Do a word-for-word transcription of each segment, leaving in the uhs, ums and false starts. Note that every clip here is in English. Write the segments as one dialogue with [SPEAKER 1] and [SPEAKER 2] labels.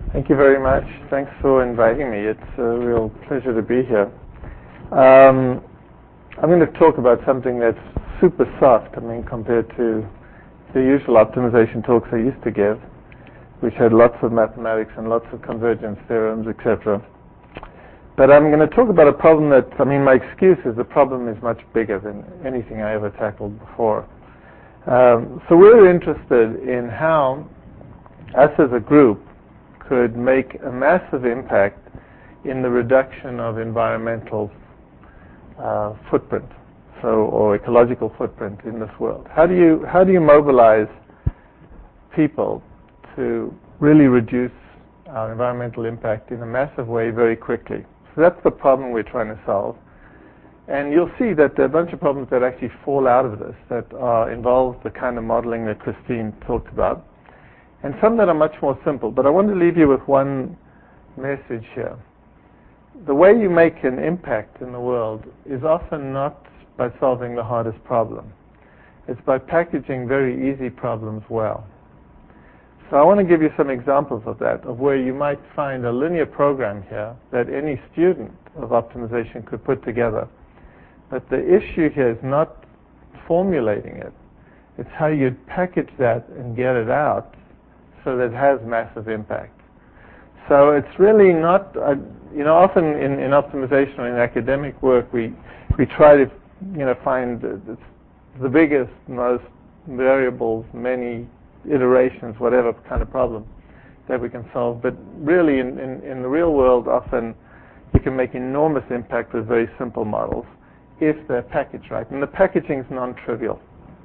[SPEAKER 1] Thank you very much. Thanks for inviting me. It's a real pleasure to be here. Um, I'm going to talk about something that's super soft, I mean, compared to the usual optimization talks I used to give, which had lots of mathematics and lots of convergence theorems, et cetera. But I'm going to talk about a problem that, I mean, my excuse is the problem is much bigger than anything I ever tackled before. Um, so we're interested in how us as a group could make a massive impact in the reduction of environmental uh, footprint, so or ecological footprint in this world. How do you how do you mobilize people to really reduce our environmental impact in a massive way very quickly? So that's the problem we're trying to solve. And you'll see that there are a bunch of problems that actually fall out of this that are, involve the kind of modeling that Christine talked about, and some that are much more simple. But I want to leave you with one message here. The way you make an impact in the world is often not by solving the hardest problem. It's by packaging very easy problems well. So I want to give you some examples of that, of where you might find a linear program here that any student of optimization could put together. But the issue here is not formulating it. It's how you package that and get it out so that it has massive impact. So it's really not, uh, you know, often in, in optimization or in academic work, we we try to, you know, find the, the biggest, most variables, many iterations, whatever kind of problem that we can solve. But really, in, in, in the real world, often you can make enormous impact with very simple models if they're packaged right. And the packaging is non-trivial.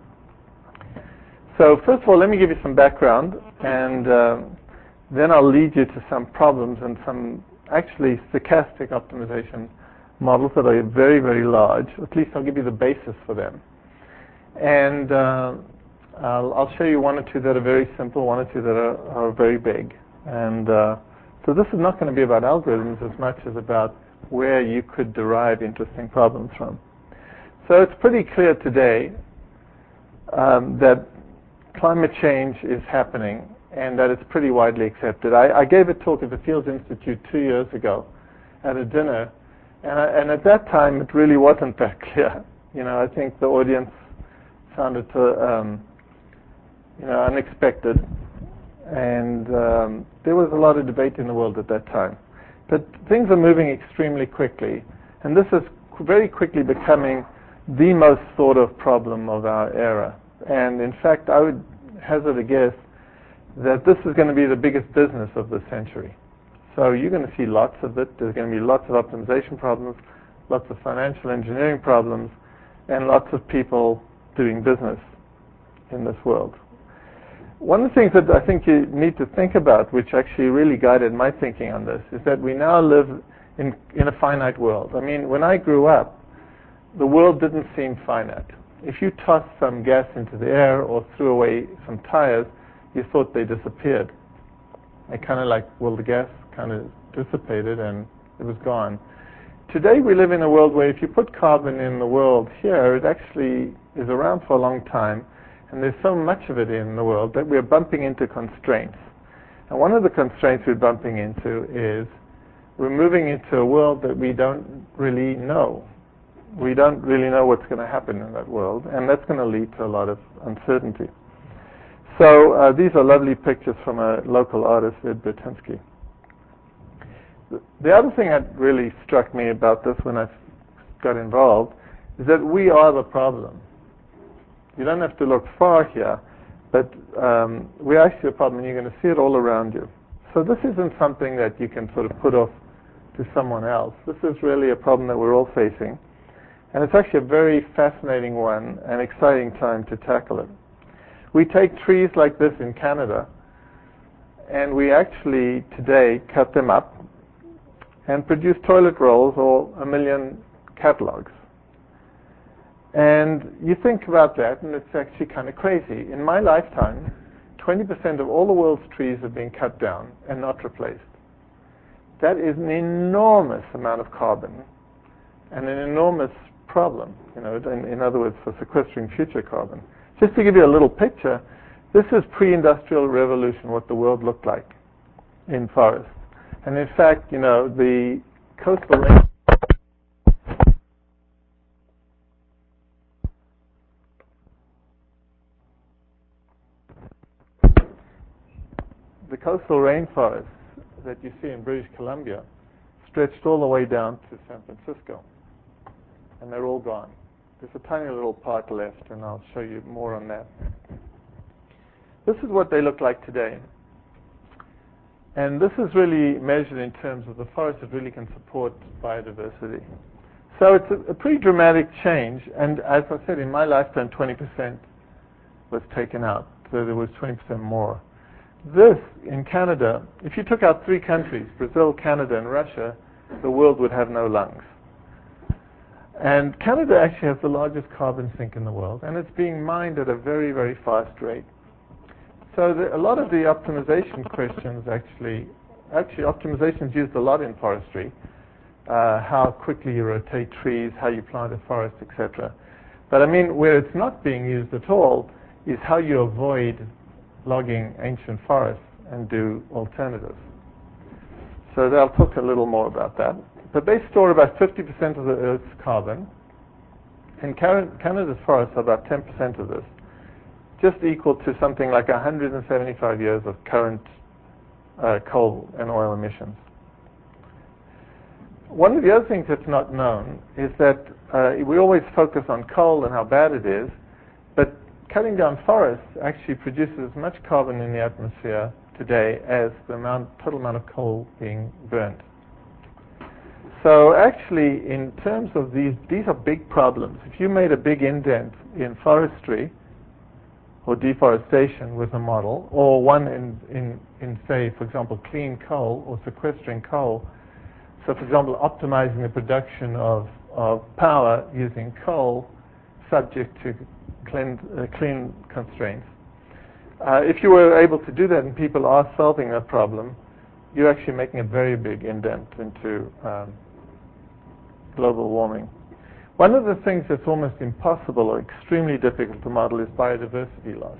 [SPEAKER 1] So first of all, let me give you some background, and uh, then I'll lead you to some problems and some actually stochastic optimization models that are very, very large. At least I'll give you the basis for them. And uh, I'll, I'll show you one or two that are very simple, one or two that are, are very big. And uh, so this is not going to be about algorithms as much as about where you could derive interesting problems from. So it's pretty clear today um, that climate change is happening and that it's pretty widely accepted. I, I gave a talk at the Fields Institute two years ago at a dinner, and, I, and at that time it really wasn't that clear. You know, I think the audience found it uh, um, you know, unexpected, and um, there was a lot of debate in the world at that time. But things are moving extremely quickly, and this is very quickly becoming the most thought of problem of our era. And in fact, I would hazard a guess that this is going to be the biggest business of the century. So you're going to see lots of it. There's going to be lots of optimization problems, lots of financial engineering problems, and lots of people doing business in this world. One of the things that I think you need to think about, which actually really guided my thinking on this, is that we now live in, in a finite world. I mean, when I grew up, the world didn't seem finite. If you tossed some gas into the air or threw away some tires, you thought they disappeared. They kind of like, well, the gas kind of dissipated and it was gone. Today we live in a world where if you put carbon in the world here, it actually is around for a long time, and there's so much of it in the world that we're bumping into constraints. And one of the constraints we're bumping into is we're moving into a world that we don't really know. We don't really know what's going to happen in that world, and that's going to lead to a lot of uncertainty. So uh, these are lovely pictures from a local artist, Ed Bertinsky. The other thing that really struck me about this when I got involved is that we are the problem. You don't have to look far here, but um, we're actually a problem, and you're going to see it all around you. So this isn't something that you can sort of put off to someone else. This is really a problem that we're all facing. And it's actually a very fascinating one and exciting time to tackle it. We take trees like this in Canada, and we actually today cut them up and produce toilet rolls or a million catalogs. And you think about that, and it's actually kind of crazy. In my lifetime, twenty percent of all the world's trees have been cut down and not replaced. That is an enormous amount of carbon and an enormous problem, you know, in, in other words, for sequestering future carbon. Just to give you a little picture, this is pre-industrial revolution, what the world looked like. in forests. And in fact, you know, the coastal rain the coastal rainforests that you see in British Columbia stretched all the way down to San Francisco, and they're all gone. There's a tiny little part left, and I'll show you more on that. This is what they look like today. And this is really measured in terms of the forest that really can support biodiversity. So it's a, a pretty dramatic change, and as I said, in my lifetime, twenty percent was taken out, so there was twenty percent more. This, in Canada, if you took out three countries, Brazil, Canada, and Russia, the world would have no lungs. And Canada actually has the largest carbon sink in the world, and it's being mined at a very, very fast rate. So the, a lot of the optimization questions actually, actually optimization is used a lot in forestry, uh, how quickly you rotate trees, how you plant a forest, et cetera. But I mean, where it's not being used at all is how you avoid logging ancient forests and do alternatives. So I'll talk a little more about that. But they store about fifty percent of the Earth's carbon, and Canada's forests are about ten percent of this, just equal to something like one hundred seventy-five years of current uh, coal and oil emissions. One of the other things that's not known is that uh, we always focus on coal and how bad it is, but cutting down forests actually produces as much carbon in the atmosphere today as the amount, total amount of coal being burnt. So actually, in terms of these, these are big problems. If you made a big indent in forestry or deforestation with a model, or one in, in, in say, for example, clean coal or sequestering coal, so for example, optimizing the production of, of power using coal subject to clean, uh, clean constraints. Uh, if you were able to do that and people are solving that problem, you're actually making a very big indent into um, global warming. One of the things that's almost impossible or extremely difficult to model is biodiversity loss.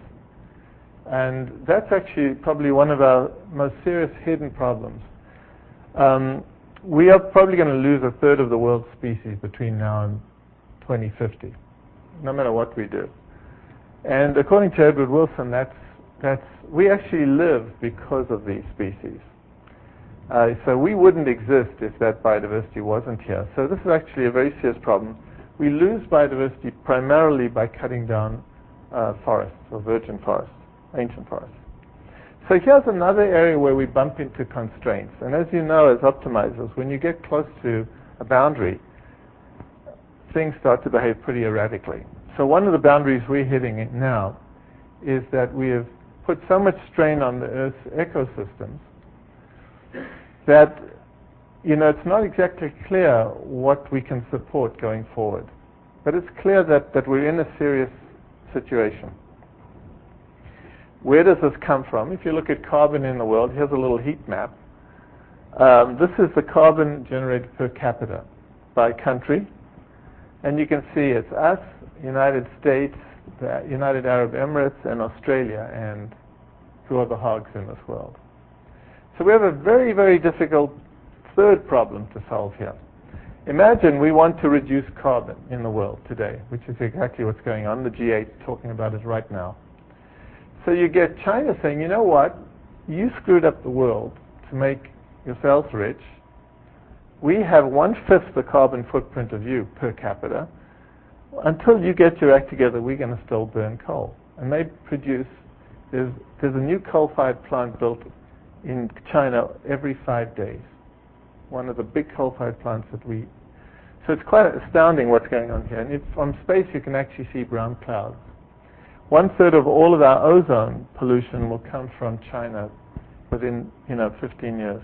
[SPEAKER 1] And that's actually probably one of our most serious hidden problems. Um, we are probably going to lose a third of the world's species between now and twenty fifty, no matter what we do. And according to Edward Wilson, that's, that's, we actually live because of these species. Uh, so we wouldn't exist if that biodiversity wasn't here. So this is actually a very serious problem. We lose biodiversity primarily by cutting down uh, forests, or virgin forests, ancient forests. So here's another area where we bump into constraints. And as you know, as optimizers, when you get close to a boundary, things start to behave pretty erratically. So one of the boundaries we're hitting it now is that we have put so much strain on the Earth's ecosystems that, you know, it's not exactly clear what we can support going forward. But it's clear that, that we're in a serious situation. Where does this come from? If you look at carbon in the world, here's a little heat map. Um, this is the carbon generated per capita by country. And you can see it's us, United States, the United Arab Emirates, and Australia, and two other hogs in this world. So we have a very, very difficult third problem to solve here. Imagine we want to reduce carbon in the world today, which is exactly what's going on. The G eight is talking about it right now. So you get China saying, you know what, you screwed up the world to make yourselves rich. We have one-fifth the carbon footprint of you per capita. Until you get your act together, we're going to still burn coal. And they produce, there's, there's a new coal-fired plant built in China every five days. One of the big coal-fired plants that we... So it's quite astounding what's going on here. And if, from space, you can actually see brown clouds. One-third of all of our ozone pollution will come from China within, you know, fifteen years.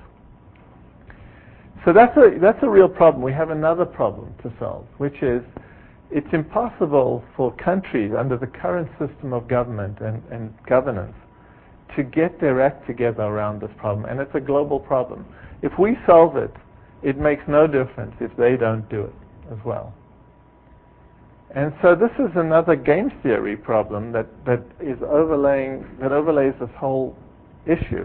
[SPEAKER 1] So that's a, that's a real problem. We have another problem to solve, which is it's impossible for countries under the current system of government and, and governance to get their act together around this problem. And it's a global problem. If we solve it, it makes no difference if they don't do it as well. And so this is another game theory problem that, that is overlaying, that overlays this whole issue.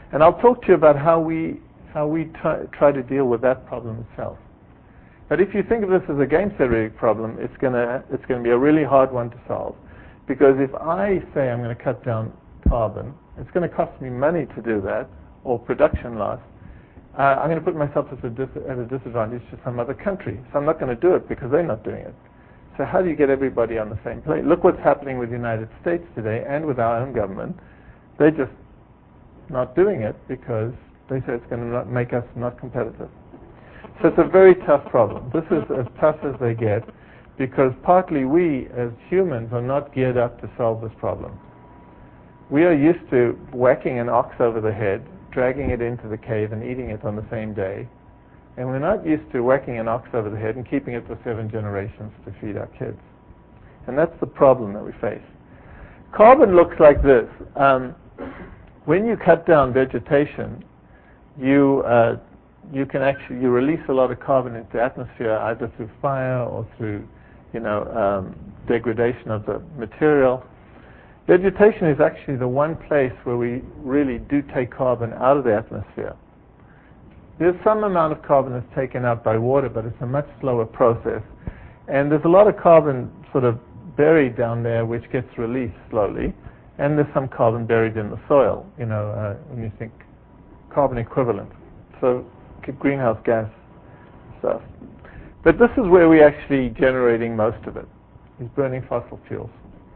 [SPEAKER 1] And I'll talk to you about how we how we try, try to deal with that problem itself. But if you think of this as a game theoretic problem, it's gonna it's gonna be a really hard one to solve, because if I say I'm going to cut down carbon, it's going to cost me money to do that, or production loss. Uh, I'm going to put myself at a, dis- at a disadvantage to some other country, so I'm not going to do it because they're not doing it. So how do you get everybody on the same plane? Look what's happening with the United States today and with our own government. They're just not doing it because they say it's going to not make us not competitive. So it's a very tough problem. This is as tough as they get, because partly we as humans are not geared up to solve this problem. We are used to whacking an ox over the head, dragging it into the cave and eating it on the same day. And we're not used to whacking an ox over the head and keeping it for seven generations to feed our kids. And that's the problem that we face. Carbon looks like this. Um, when you cut down vegetation, you uh, you can actually you release a lot of carbon into the atmosphere, either through fire or through, you know, um, degradation of the material. Vegetation is actually the one place where we really do take carbon out of the atmosphere. There's some amount of carbon that's taken out by water, but it's a much slower process. And there's a lot of carbon sort of buried down there which gets released slowly. And there's some carbon buried in the soil, you know, uh, when you think carbon equivalent. So greenhouse gas stuff. But this is where we're actually generating most of it, is burning fossil fuels.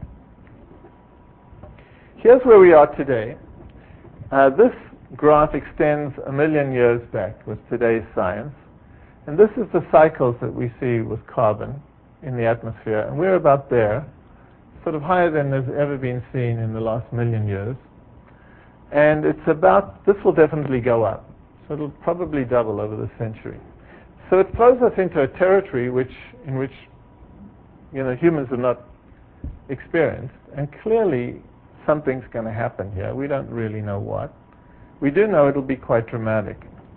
[SPEAKER 1] Here's where we are today. Uh, this graph extends a million years back with today's science. And this is the cycles that we see with carbon in the atmosphere. And we're about there, sort of higher than there's ever been seen in the last million years. And it's about, this will definitely go up. So it'll probably double over the century. So it throws us into a territory which, in which, you know, humans have not experienced. And clearly something's going to happen here. We don't really know what. We do know it'll be quite dramatic.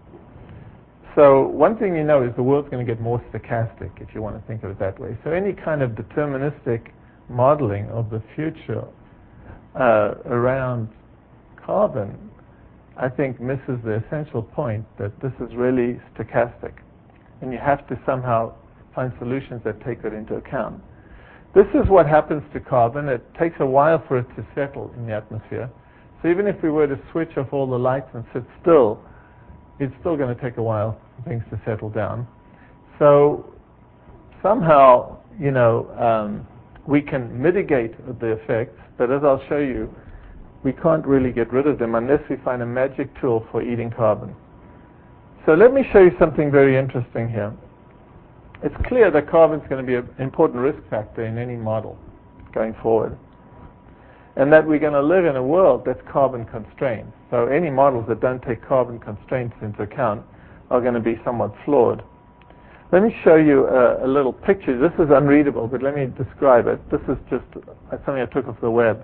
[SPEAKER 1] So one thing you know is the world's going to get more stochastic, if you want to think of it that way. So any kind of deterministic modeling of the future uh, around carbon, I think, misses the essential point that this is really stochastic. And you have to somehow find solutions that take it into account. This is what happens to carbon. It takes a while for it to settle in the atmosphere. So even if we were to switch off all the lights and sit still, it's still going to take a while for things to settle down. So somehow, you know, um, we can mitigate the effects, but as I'll show you, we can't really get rid of them unless we find a magic tool for eating carbon. So let me show you something very interesting here. It's clear that carbon is going to be an important risk factor in any model going forward, and that we're going to live in a world that's carbon constrained. So any models that don't take carbon constraints into account are going to be somewhat flawed. Let me show you a, a little picture. This is unreadable, but let me describe it. This is just something I took off the web.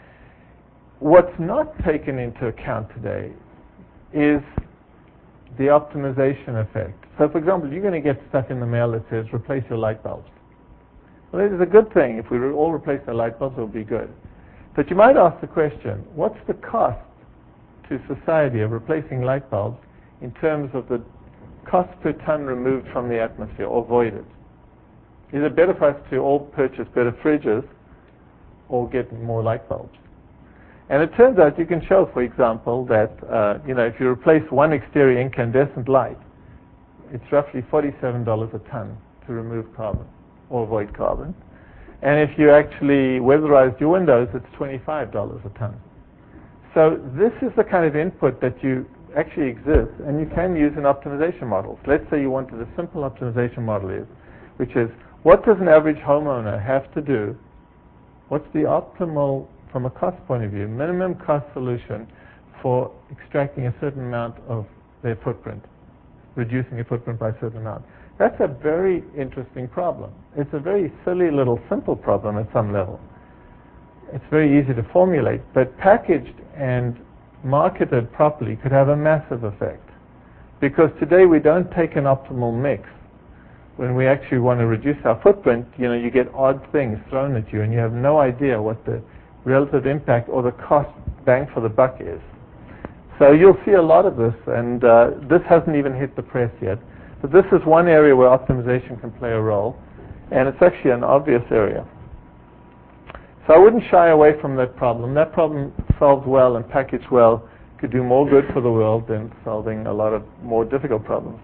[SPEAKER 1] What's not taken into account today is the optimization effect. So, for example, you're going to get stuff in the mail that says, replace your light bulbs. Well, it is a good thing. If we all replace our light bulbs, it will be good. But you might ask the question, what's the cost to society of replacing light bulbs in terms of the cost per ton removed from the atmosphere or voided? Is it better for us to all purchase better fridges or get more light bulbs? And it turns out you can show, for example, that uh, you know, if you replace one exterior incandescent light, it's roughly forty-seven dollars a ton to remove carbon or avoid carbon. And if you actually weatherized your windows, it's twenty-five dollars a ton. So this is the kind of input that you actually exists, and you can use in optimization models. Let's say you wanted a simple optimization model is, which is, what does an average homeowner have to do? What's the optimal, from a cost point of view, minimum cost solution for extracting a certain amount of their footprint, reducing their footprint by a certain amount? That's a very interesting problem. It's a very silly little simple problem at some level. It's very easy to formulate, but packaged and marketed properly could have a massive effect. Because today we don't take an optimal mix. When we actually want to reduce our footprint, you know, you get odd things thrown at you and you have no idea what the relative impact or the cost bang for the buck is. So you'll see a lot of this, and uh, this hasn't even hit the press yet. But this is one area where optimization can play a role, and it's actually an obvious area. So I wouldn't shy away from that problem. That problem solved well and packaged well could do more good for the world than solving a lot of more difficult problems.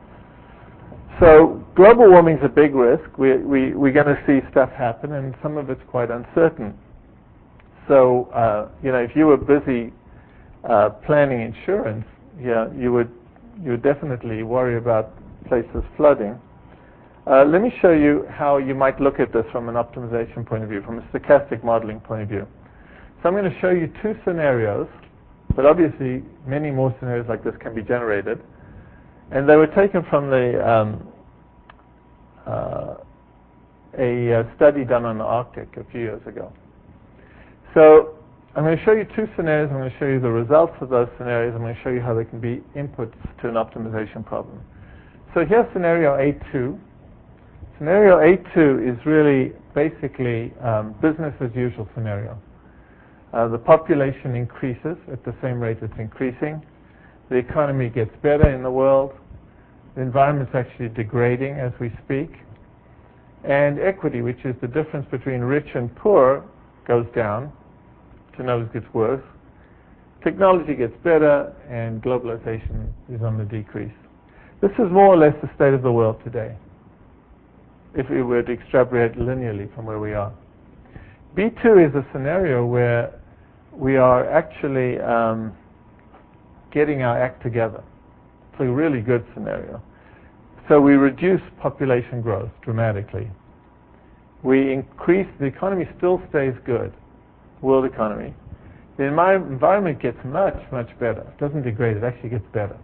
[SPEAKER 1] So global warming is a big risk. We, we, we're going to see stuff happen, and some of it's quite uncertain. So, uh, you know, if you were busy uh, planning insurance, yeah, you would you would definitely worry about places flooding. Uh, let me show you how you might look at this from an optimization point of view, from a stochastic modeling point of view. So I'm going to show you two scenarios, but obviously many more scenarios like this can be generated. And they were taken from the um, uh, a uh, study done on the Arctic a few years ago. So I'm going to show you two scenarios. I'm going to show you the results of those scenarios. I'm going to show you how they can be inputs to an optimization problem. So here's scenario A two. Scenario A two is really basically um, business as usual scenario. Uh, the population increases at the same rate it's increasing. The economy gets better in the world. The environment's actually degrading as we speak. And equity, which is the difference between rich and poor, goes down. To know it gets worse. Technology gets better, and globalization is on the decrease. This is more or less the state of the world today, if we were to extrapolate linearly from where we are. B two is a scenario where we are actually um, getting our act together. It's a really good scenario. So we reduce population growth dramatically. We increase, the economy still stays good, world economy. The envi- environment gets much, much better. It doesn't degrade, it actually gets better.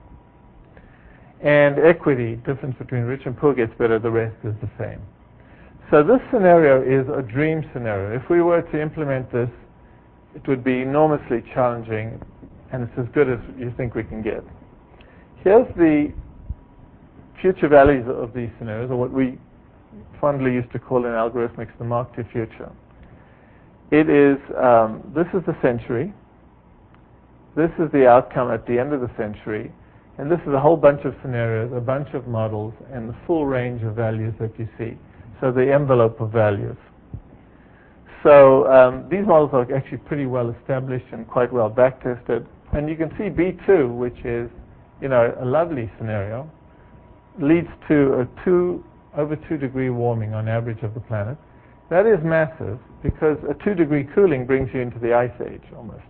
[SPEAKER 1] And equity, difference between rich and poor, gets better, the rest is the same. So this scenario is a dream scenario. If we were to implement this, it would be enormously challenging, and it's as good as you think we can get. Here's the future values of these scenarios, or what we fondly used to call in algorithmics the Mark two future. It is, um, this is the century, this is the outcome at the end of the century, and this is a whole bunch of scenarios, a bunch of models, and the full range of values that you see. So the envelope of values. So um, these models are actually pretty well established and quite well back-tested. And you can see B two, which is, you know, a lovely scenario, leads to a two, over two degree warming on average of the planet. That is massive, because a two degree cooling brings you into the ice age almost.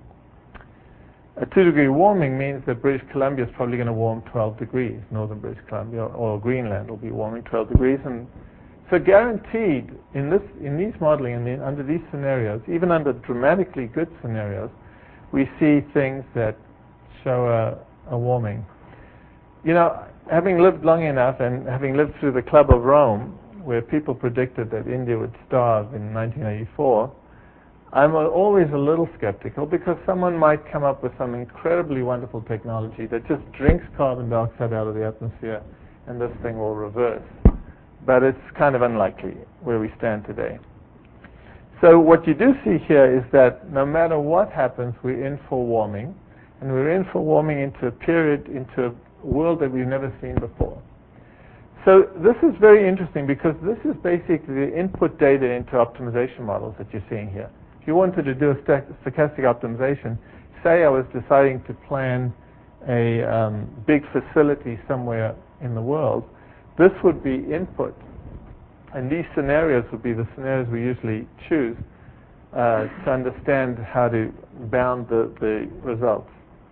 [SPEAKER 1] A two degree warming means that British Columbia is probably going to warm twelve degrees, northern British Columbia, or Greenland will be warming twelve degrees. And so guaranteed, in this, in these modeling, and in, under these scenarios, even under dramatically good scenarios, we see things that show a, a warming. You know, having lived long enough and having lived through the Club of Rome, where people predicted that India would starve in nineteen eighty-four, I'm always a little skeptical, because someone might come up with some incredibly wonderful technology that just drinks carbon dioxide out of the atmosphere, and this thing will reverse. But it's kind of unlikely where we stand today. So what you do see here is that no matter what happens, we're in for warming, and we're in for warming into a period, into a world that we've never seen before. So this is very interesting, because this is basically the input data into optimization models that you're seeing here. If you wanted to do a stochastic optimization, say I was deciding to plan a um, big facility somewhere in the world, this would be input. And these scenarios would be the scenarios we usually choose uh, to understand how to bound the, the results.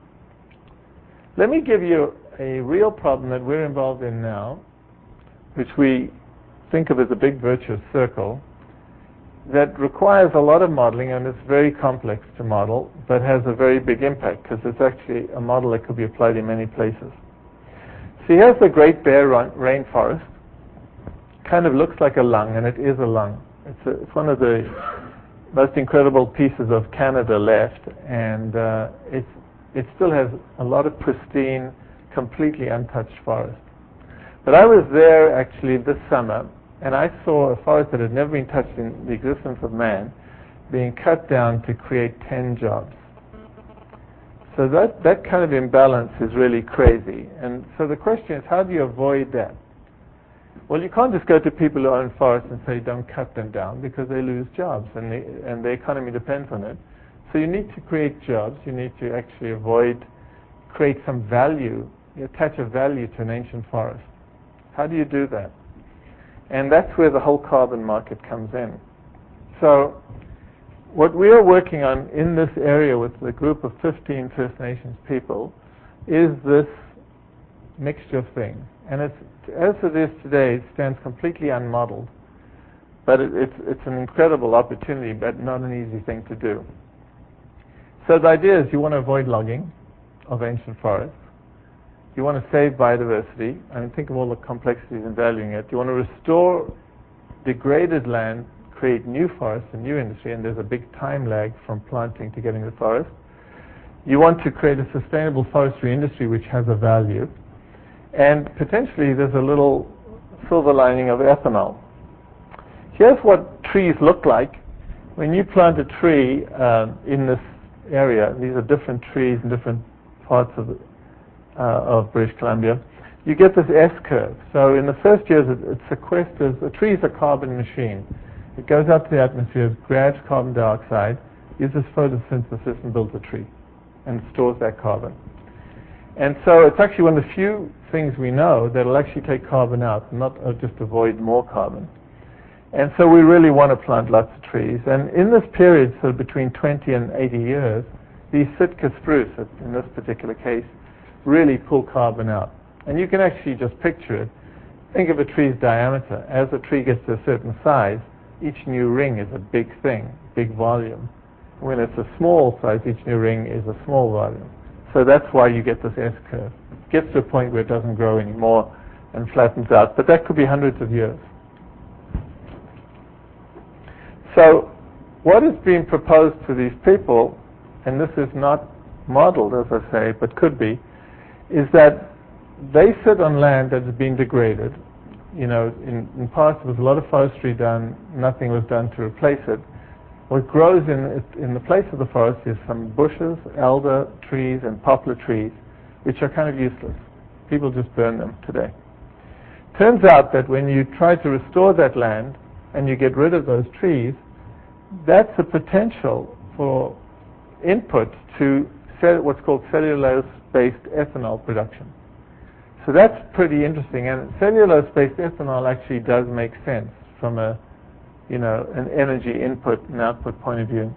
[SPEAKER 1] Let me give you a real problem that we're involved in now, which we think of as a big virtuous circle, that requires a lot of modeling, and it's very complex to model, but has a very big impact, because it's actually a model that could be applied in many places. So here's the Great Bear Rainforest. Kind of looks like a lung, and it is a lung. It's, a, it's one of the most incredible pieces of Canada left, and uh, it's, it still has a lot of pristine, completely untouched forest. But I was there actually this summer, and I saw a forest that had never been touched in the existence of man being cut down to create ten jobs. So that, that kind of imbalance is really crazy. And so the question is, how do you avoid that? Well, you can't just go to people who own forests and say, don't cut them down, because they lose jobs, and the, and the economy depends on it. So you need to create jobs. You need to actually avoid, create some value, attach a value to an ancient forest. How do you do that? And that's where the whole carbon market comes in. So what we are working on in this area with the group of fifteen First Nations people is this mixture of things. And it's, as it is today, it stands completely unmodeled. But it, it's, it's an incredible opportunity, but not an easy thing to do. So the idea is you want to avoid logging of ancient forests. You want to save biodiversity. I mean, think of all the complexities in valuing it. You want to restore degraded land, create new forests and new industry, and there's a big time lag from planting to getting the forest. You want to create a sustainable forestry industry which has a value. And potentially there's a little silver lining of ethanol. Here's what trees look like. When you plant a tree uh, in this area, these are different trees in different parts of, the, uh, of British Columbia, you get this S-curve. So in the first years it, it sequesters, a tree is a carbon machine. It goes up to the atmosphere, grabs carbon dioxide, uses photosynthesis and builds a tree and stores that carbon. And so it's actually one of the few things we know that will actually take carbon out, not uh, just avoid more carbon. And so we really want to plant lots of trees. And in this period, so between twenty and eighty years, these Sitka spruce, in this particular case, really pull carbon out. And you can actually just picture it. Think of a tree's diameter. As a tree gets to a certain size, each new ring is a big thing, big volume. When it's a small size, each new ring is a small volume. So that's why you get this S-curve. It gets to a point where it doesn't grow anymore and flattens out. But that could be hundreds of years. So what is being proposed to these people, and this is not modeled, as I say, but could be, is that they sit on land that has been degraded. You know, in, in past there was a lot of forestry done, nothing was done to replace it. What grows in, in the place of the forest is some bushes, elder trees, and poplar trees, which are kind of useless. People just burn them today. Turns out that when you try to restore that land and you get rid of those trees, that's a potential for input to cell, what's called cellulose-based ethanol production. So that's pretty interesting. And cellulose-based ethanol actually does make sense from a, you know, an energy input and output point of view.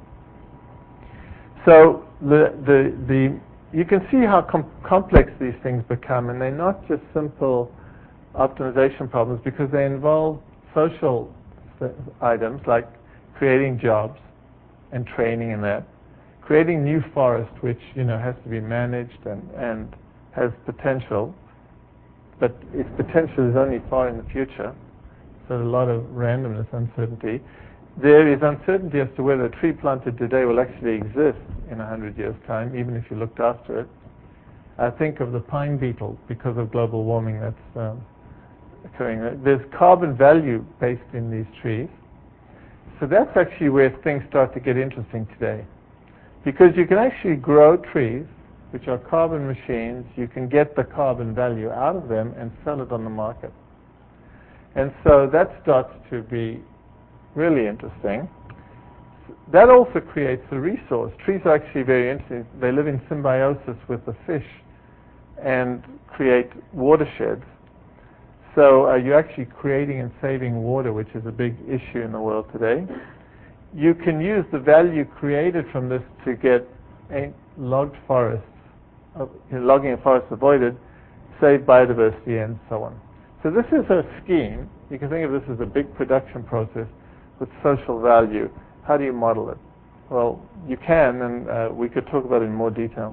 [SPEAKER 1] So the the the you can see how com- complex these things become, and they're not just simple optimization problems because they involve social items like creating jobs and training in that, creating new forest which, you know, has to be managed and, and has potential, but its potential is only far in the future. So a lot of randomness, uncertainty. There is uncertainty as to whether a tree planted today will actually exist in a hundred years' time, even if you looked after it. I think of the pine beetle because of global warming that's um, occurring. There's carbon value based in these trees. So that's actually where things start to get interesting today. Because you can actually grow trees, which are carbon machines. You can get the carbon value out of them and sell it on the market. And so that starts to be really interesting. That also creates a resource. Trees are actually very interesting. They live in symbiosis with the fish and create watersheds. So uh, you're actually creating and saving water, which is a big issue in the world today. You can use the value created from this to get logged forests, uh, logging of forests avoided, save biodiversity, and so on. So this is a scheme. You can think of this as a big production process with social value. How do you model it? Well, you can, and uh, we could talk about it in more detail.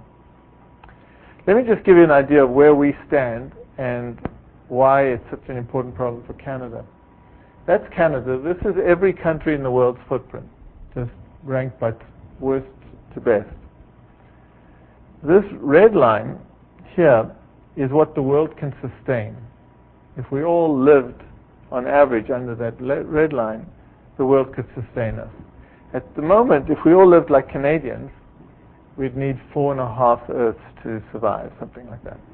[SPEAKER 1] Let me just give you an idea of where we stand and why it's such an important problem for Canada. That's Canada. This is every country in the world's footprint, just ranked by worst to best. This red line here is what the world can sustain. If we all lived on average under that red line, the world could sustain us. At the moment, if we all lived like Canadians, we'd need four and a half Earths to survive, something like that.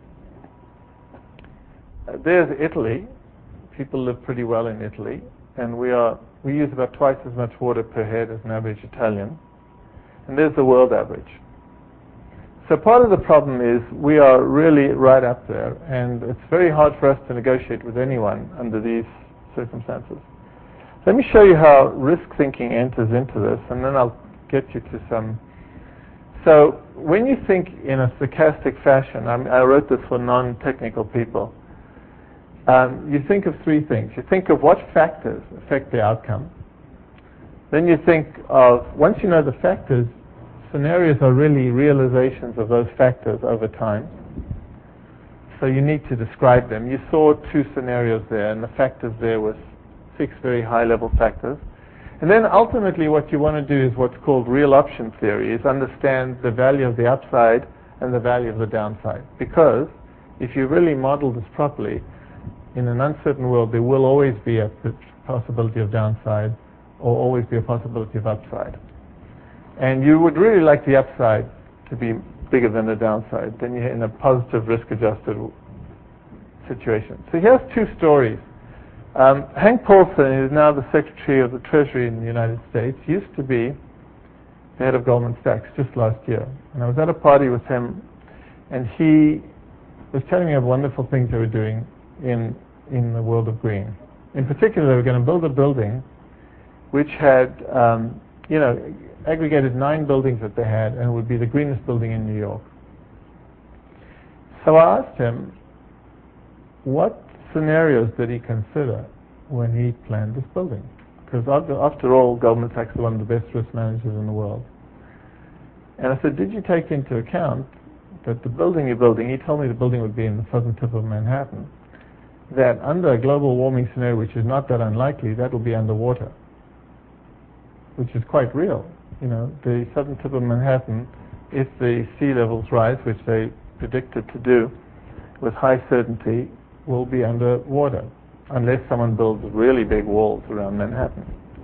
[SPEAKER 1] Uh, there's Italy. People live pretty well in Italy, and we are we use about twice as much water per head as an average Italian. And there's the world average. So part of the problem is we are really right up there, and it's very hard for us to negotiate with anyone under these circumstances. Let me show you how risk thinking enters into this, and then I'll get you to some. So when you think in a stochastic fashion, I, I wrote this for non-technical people, um, you think of three things. You think of what factors affect the outcome. Then you think of, once you know the factors, scenarios are really realizations of those factors over time. So you need to describe them. You saw two scenarios there, and the factors there was six very high-level factors. And then ultimately what you want to do is what's called real option theory, is understand the value of the upside and the value of the downside. Because if you really model this properly, in an uncertain world there will always be a possibility of downside or always be a possibility of upside. And you would really like the upside to be bigger than the downside. Then you're in a positive risk-adjusted situation. So here's two stories. Um, Hank Paulson, who is now the Secretary of the Treasury in the United States, used to be the head of Goldman Sachs just last year. And I was at a party with him, and he was telling me of wonderful things they were doing in, in the world of green. In particular, they were going to build a building which had, um, you know, aggregated nine buildings that they had, and it would be the greenest building in New York. So I asked him, what scenarios did he consider when he planned this building? Because after, after all, Goldman Sachs is one of the best risk managers in the world. And I said, did you take into account that the building you're building, he told me the building would be in the southern tip of Manhattan, that under a global warming scenario, which is not that unlikely, that will be underwater, which is quite real. You know, the southern tip of Manhattan, if the sea levels rise, which they predicted to do with high certainty, will be underwater unless someone builds really big walls around Manhattan.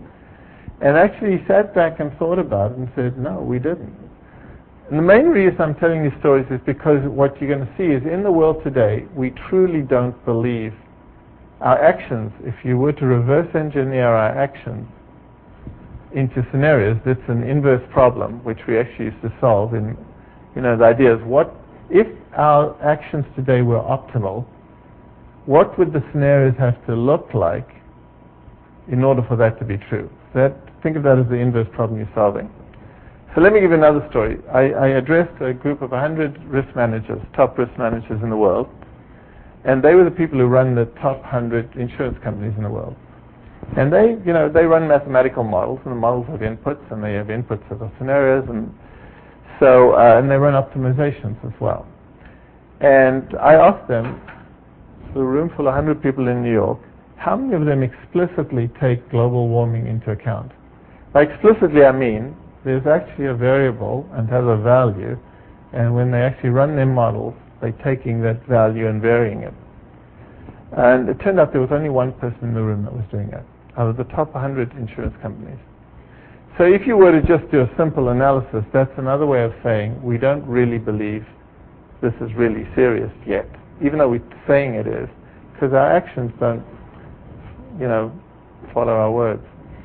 [SPEAKER 1] And actually he sat back and thought about it and said, no, we didn't. And the main reason I'm telling these stories is because what you're going to see is in the world today, we truly don't believe our actions. If you were to reverse engineer our actions into scenarios, that's an inverse problem, which we actually used to solve. In, you know, the idea is, what if our actions today were optimal, what would the scenarios have to look like in order for that to be true? That, think of that as the inverse problem you're solving. So let me give you another story. I, I addressed a group of one hundred risk managers, top risk managers in the world, and they were the people who run the top one hundred insurance companies in the world. And they, you know, they run mathematical models, and the models have inputs, and they have inputs of the scenarios, and so, uh, and they run optimizations as well. And I asked them, a room full of one hundred people in New York, how many of them explicitly take global warming into account? By explicitly, I mean there's actually a variable and has a value, and when they actually run their models, they're taking that value and varying it. And it turned out there was only one person in the room that was doing that, out of the top one hundred insurance companies. So if you were to just do a simple analysis, that's another way of saying we don't really believe this is really serious yet, even though we're saying it is, because our actions don't, you know, follow our words.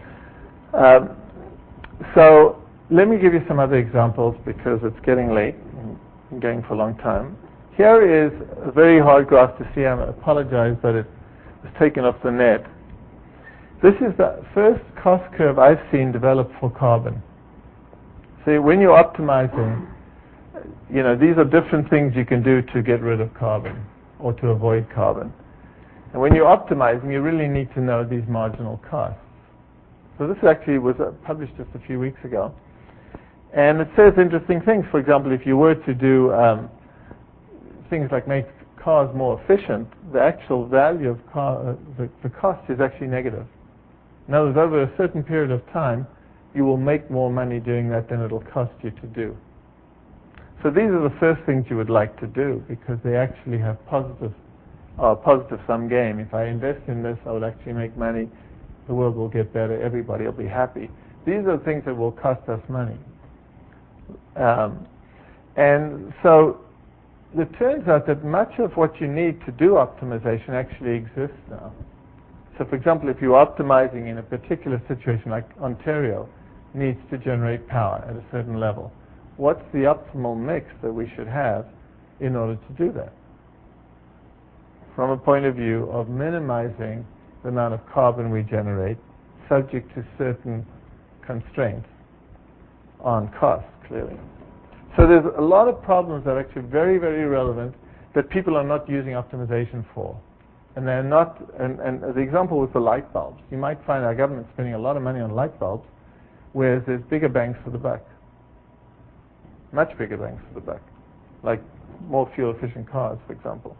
[SPEAKER 1] Um, so let me give you some other examples because it's getting late and I'm going for a long time. Here is a very hard graph to see. I apologize that it was taken off the net. This is the first cost curve I've seen developed for carbon. See, when you're optimizing, you know, these are different things you can do to get rid of carbon or to avoid carbon. And when you're optimizing, you really need to know these marginal costs. So this actually was uh, published just a few weeks ago. And it says interesting things. For example, if you were to do um, things like make cars more efficient, the actual value of car, uh, the, the cost is actually negative. In other words, over a certain period of time, you will make more money doing that than it'll cost you to do. So these are the first things you would like to do because they actually have positive, uh, positive sum game. If I invest in this, I will actually make money. The world will get better. Everybody will be happy. These are things that will cost us money. Um, and so it turns out that much of what you need to do optimization actually exists now. So for example, if you're optimizing in a particular situation like Ontario needs to generate power at a certain level, what's the optimal mix that we should have in order to do that? From a point of view of minimizing the amount of carbon we generate, subject to certain constraints on cost, clearly. So there's a lot of problems that are actually very, very relevant that people are not using optimization for. And they're not, and, and the example was the light bulbs. You might find our government spending a lot of money on light bulbs, whereas there's bigger bangs for the buck. Much bigger bangs for the buck. Like more fuel-efficient cars, for example.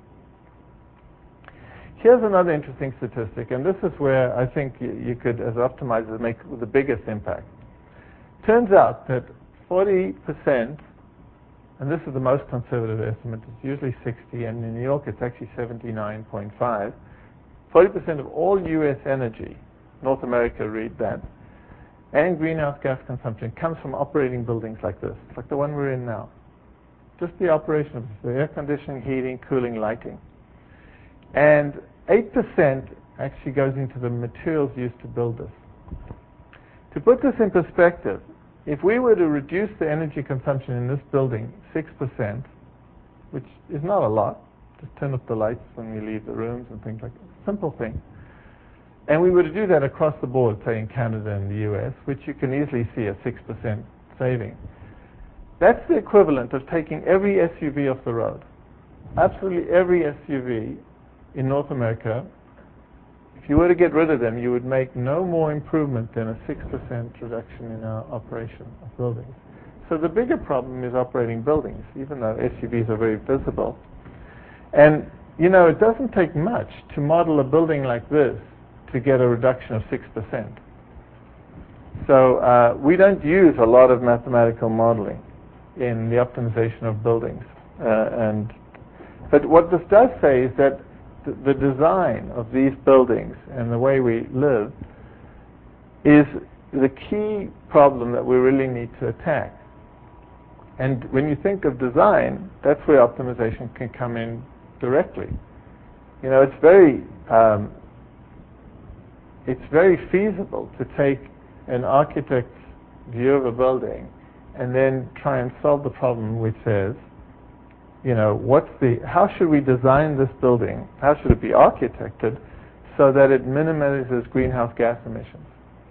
[SPEAKER 1] Here's another interesting statistic, and this is where I think you, you could, as optimizers, make the biggest impact. Turns out that forty percent, and this is the most conservative estimate, it's usually sixty, and in New York it's actually seventy-nine point five. forty percent of all U S energy, North America, read that, and greenhouse gas consumption comes from operating buildings like this, like the one we're in now. Just the operation of the air conditioning, heating, cooling, lighting. And eight percent actually goes into the materials used to build this. To put this in perspective, if we were to reduce the energy consumption in this building six percent, which is not a lot, just turn up the lights when we leave the rooms and things like that, simple thing, and we were to do that across the board, say in Canada and the U S, which you can easily see a six percent saving, that's the equivalent of taking every S U V off the road. Absolutely every S U V in North America, if you were to get rid of them, you would make no more improvement than a six percent reduction in our operation of buildings. So the bigger problem is operating buildings, even though S U Vs are very visible. And, you know, it doesn't take much to model a building like this to get a reduction of six percent. So uh, we don't use a lot of mathematical modeling in the optimization of buildings. Uh, and but what this does say is that the design of these buildings and the way we live is the key problem that we really need to attack. And when you think of design, that's where optimization can come in directly. You know, it's very um, it's very feasible to take an architect's view of a building and then try and solve the problem which says, you know, what's the, how should we design this building? How should it be architected so that it minimizes greenhouse gas emissions?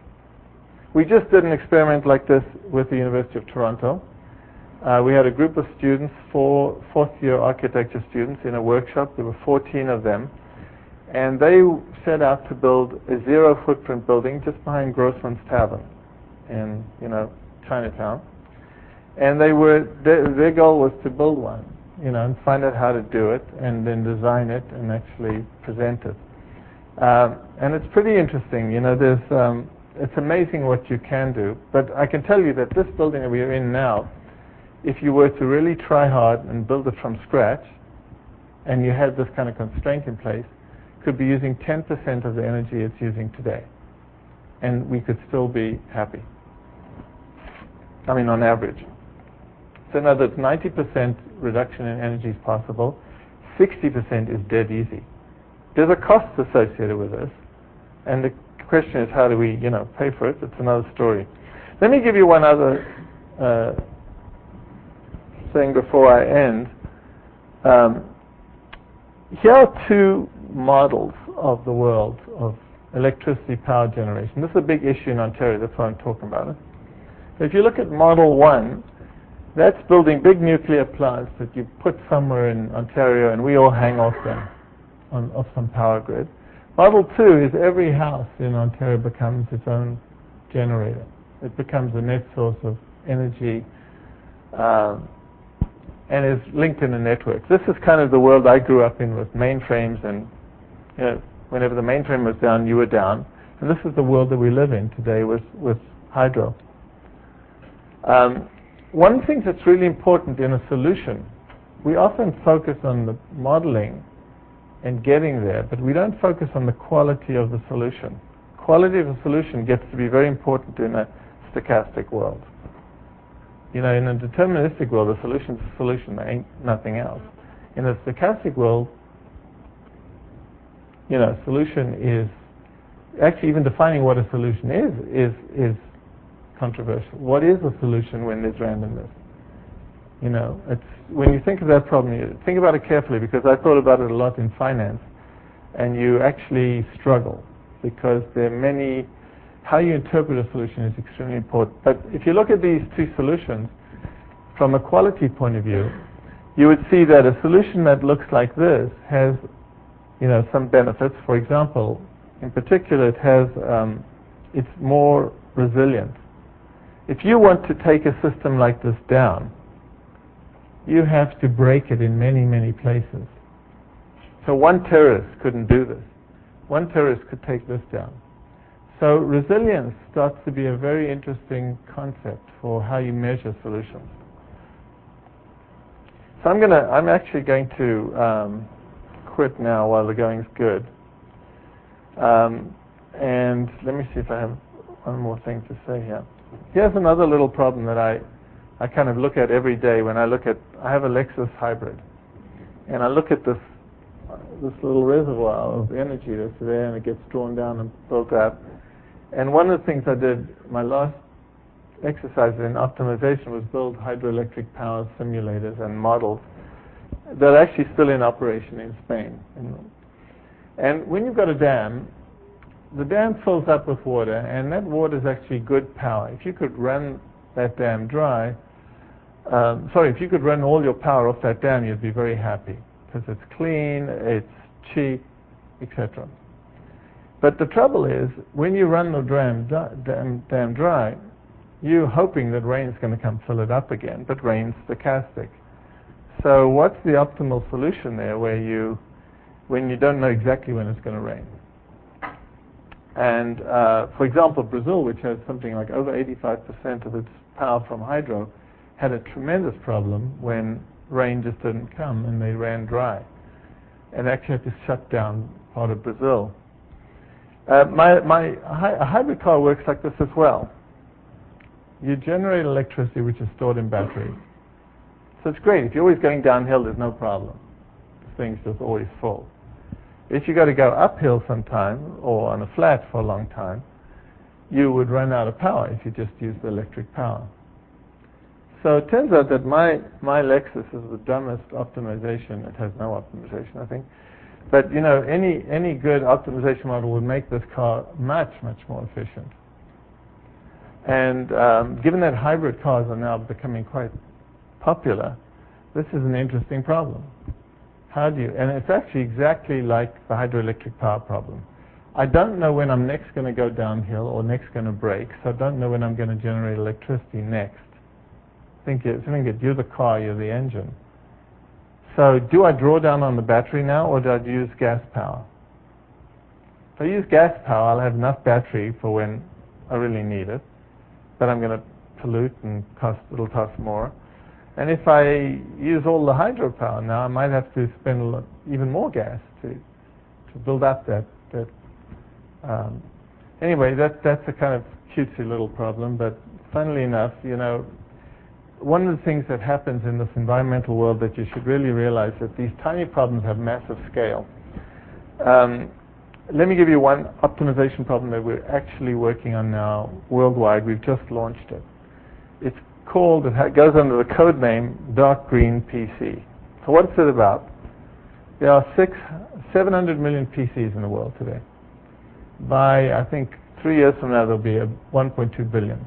[SPEAKER 1] We just did an experiment like this with the University of Toronto. Uh, we had a group of students, four fourth-year architecture students, in a workshop. There were fourteen of them, and they set out to build a zero-footprint building just behind Grossman's Tavern in, you know, Chinatown. And they were their, their goal was to build one, you know, and find out how to do it, and then design it and actually present it. Um, and it's pretty interesting, you know. There's um, it's amazing what you can do. But I can tell you that this building that we are in now, if you were to really try hard and build it from scratch, and you had this kind of constraint in place, could be using ten percent of the energy it's using today, and we could still be happy. I mean, on average. So in other words, ninety percent reduction in energy is possible. sixty percent is dead easy. There's a cost associated with this, and the question is, how do we, you know, pay for it? It's another story. Let me give you one other uh, thing before I end. Um, here are two models of the world of electricity power generation. This is a big issue in Ontario. That's why I'm talking about it. If you look at model one, that's building big nuclear plants that you put somewhere in Ontario, and we all hang off them on off some power grid. Model two is every house in Ontario becomes its own generator. It becomes a net source of energy um, and is linked in a network. This is kind of the world I grew up in, with mainframes, and, you know, whenever the mainframe was down, you were down. And this is the world that we live in today with, with hydro. Um, one thing that's really important in a solution, we often focus on the modeling and getting there, but we don't focus on the quality of the solution. Quality of the solution gets to be very important in a stochastic world. You know, in a deterministic world, a solution is a solution. There ain't nothing else. In a stochastic world, you know, solution is actually even defining what a solution is is is controversial. What is a solution when there's randomness? You know, it's when you think of that problem, you think about it carefully, because I thought about it a lot in finance, and you actually struggle because there are many. How you interpret a solution is extremely important. But if you look at these two solutions from a quality point of view, you would see that a solution that looks like this has, you know, some benefits. For example, in particular, it has um, it's more resilient. If you want to take a system like this down, you have to break it in many, many places. So one terrorist couldn't do this. One terrorist could take this down. So resilience starts to be a very interesting concept for how you measure solutions. So I'm gonna, I'm actually going to um, quit now while the going's good. Um, and let me see if I have one more thing to say here. Here's another little problem that I, I kind of look at every day when I look at, I have a Lexus hybrid, and I look at this, this little reservoir of energy that's there, and it gets drawn down and built up. And one of the things I did, my last exercise in optimization, was build hydroelectric power simulators and models that are actually still in operation in Spain. And when you've got a dam, the dam fills up with water, and that water is actually good power. If you could run that dam dry, um, sorry, if you could run all your power off that dam, you'd be very happy, because it's clean, it's cheap, et cetera. But the trouble is, when you run the dam, dam, dam dry, you're hoping that rain's going to come fill it up again, but rain's stochastic. So what's the optimal solution there where you, when you don't know exactly when it's going to rain? And uh, for example, Brazil, which has something like over eighty-five percent of its power from hydro, had a tremendous problem when rain just didn't come and they ran dry. And actually had to shut down part of Brazil. Uh, my, my hi- a hybrid car works like this as well. You generate electricity which is stored in batteries. So it's great. If you're always going downhill, there's no problem. The thing's just always full. If you got to go uphill sometime, or on a flat for a long time, you would run out of power if you just used the electric power. So it turns out that my, my Lexus is the dumbest optimization. It has no optimization, I think. But, you know, any, any good optimization model would make this car much, much more efficient. And um, given that hybrid cars are now becoming quite popular, this is an interesting problem. How do you, and it's actually exactly like the hydroelectric power problem. I don't know when I'm next going to go downhill or next going to brake, so I don't know when I'm going to generate electricity next. Think it, think it, you're the car, you're the engine. So do I draw down on the battery now, or do I use gas power? If I use gas power, I'll have enough battery for when I really need it, but I'm going to pollute and cost, it'll cost more. And if I use all the hydropower now, I might have to spend a lot, even more gas to to build up that. that um, anyway, that that's a kind of cutesy little problem, but funnily enough, you know, one of the things that happens in this environmental world that you should really realize that these tiny problems have massive scale. Um, let me give you one optimization problem that we're actually working on now worldwide. We've just launched it. It's called, it goes under the code name Dark Green P C. So what's it about? There are six, seven hundred million P Cs in the world today. By, I think, three years from now, there'll be a one point two billion.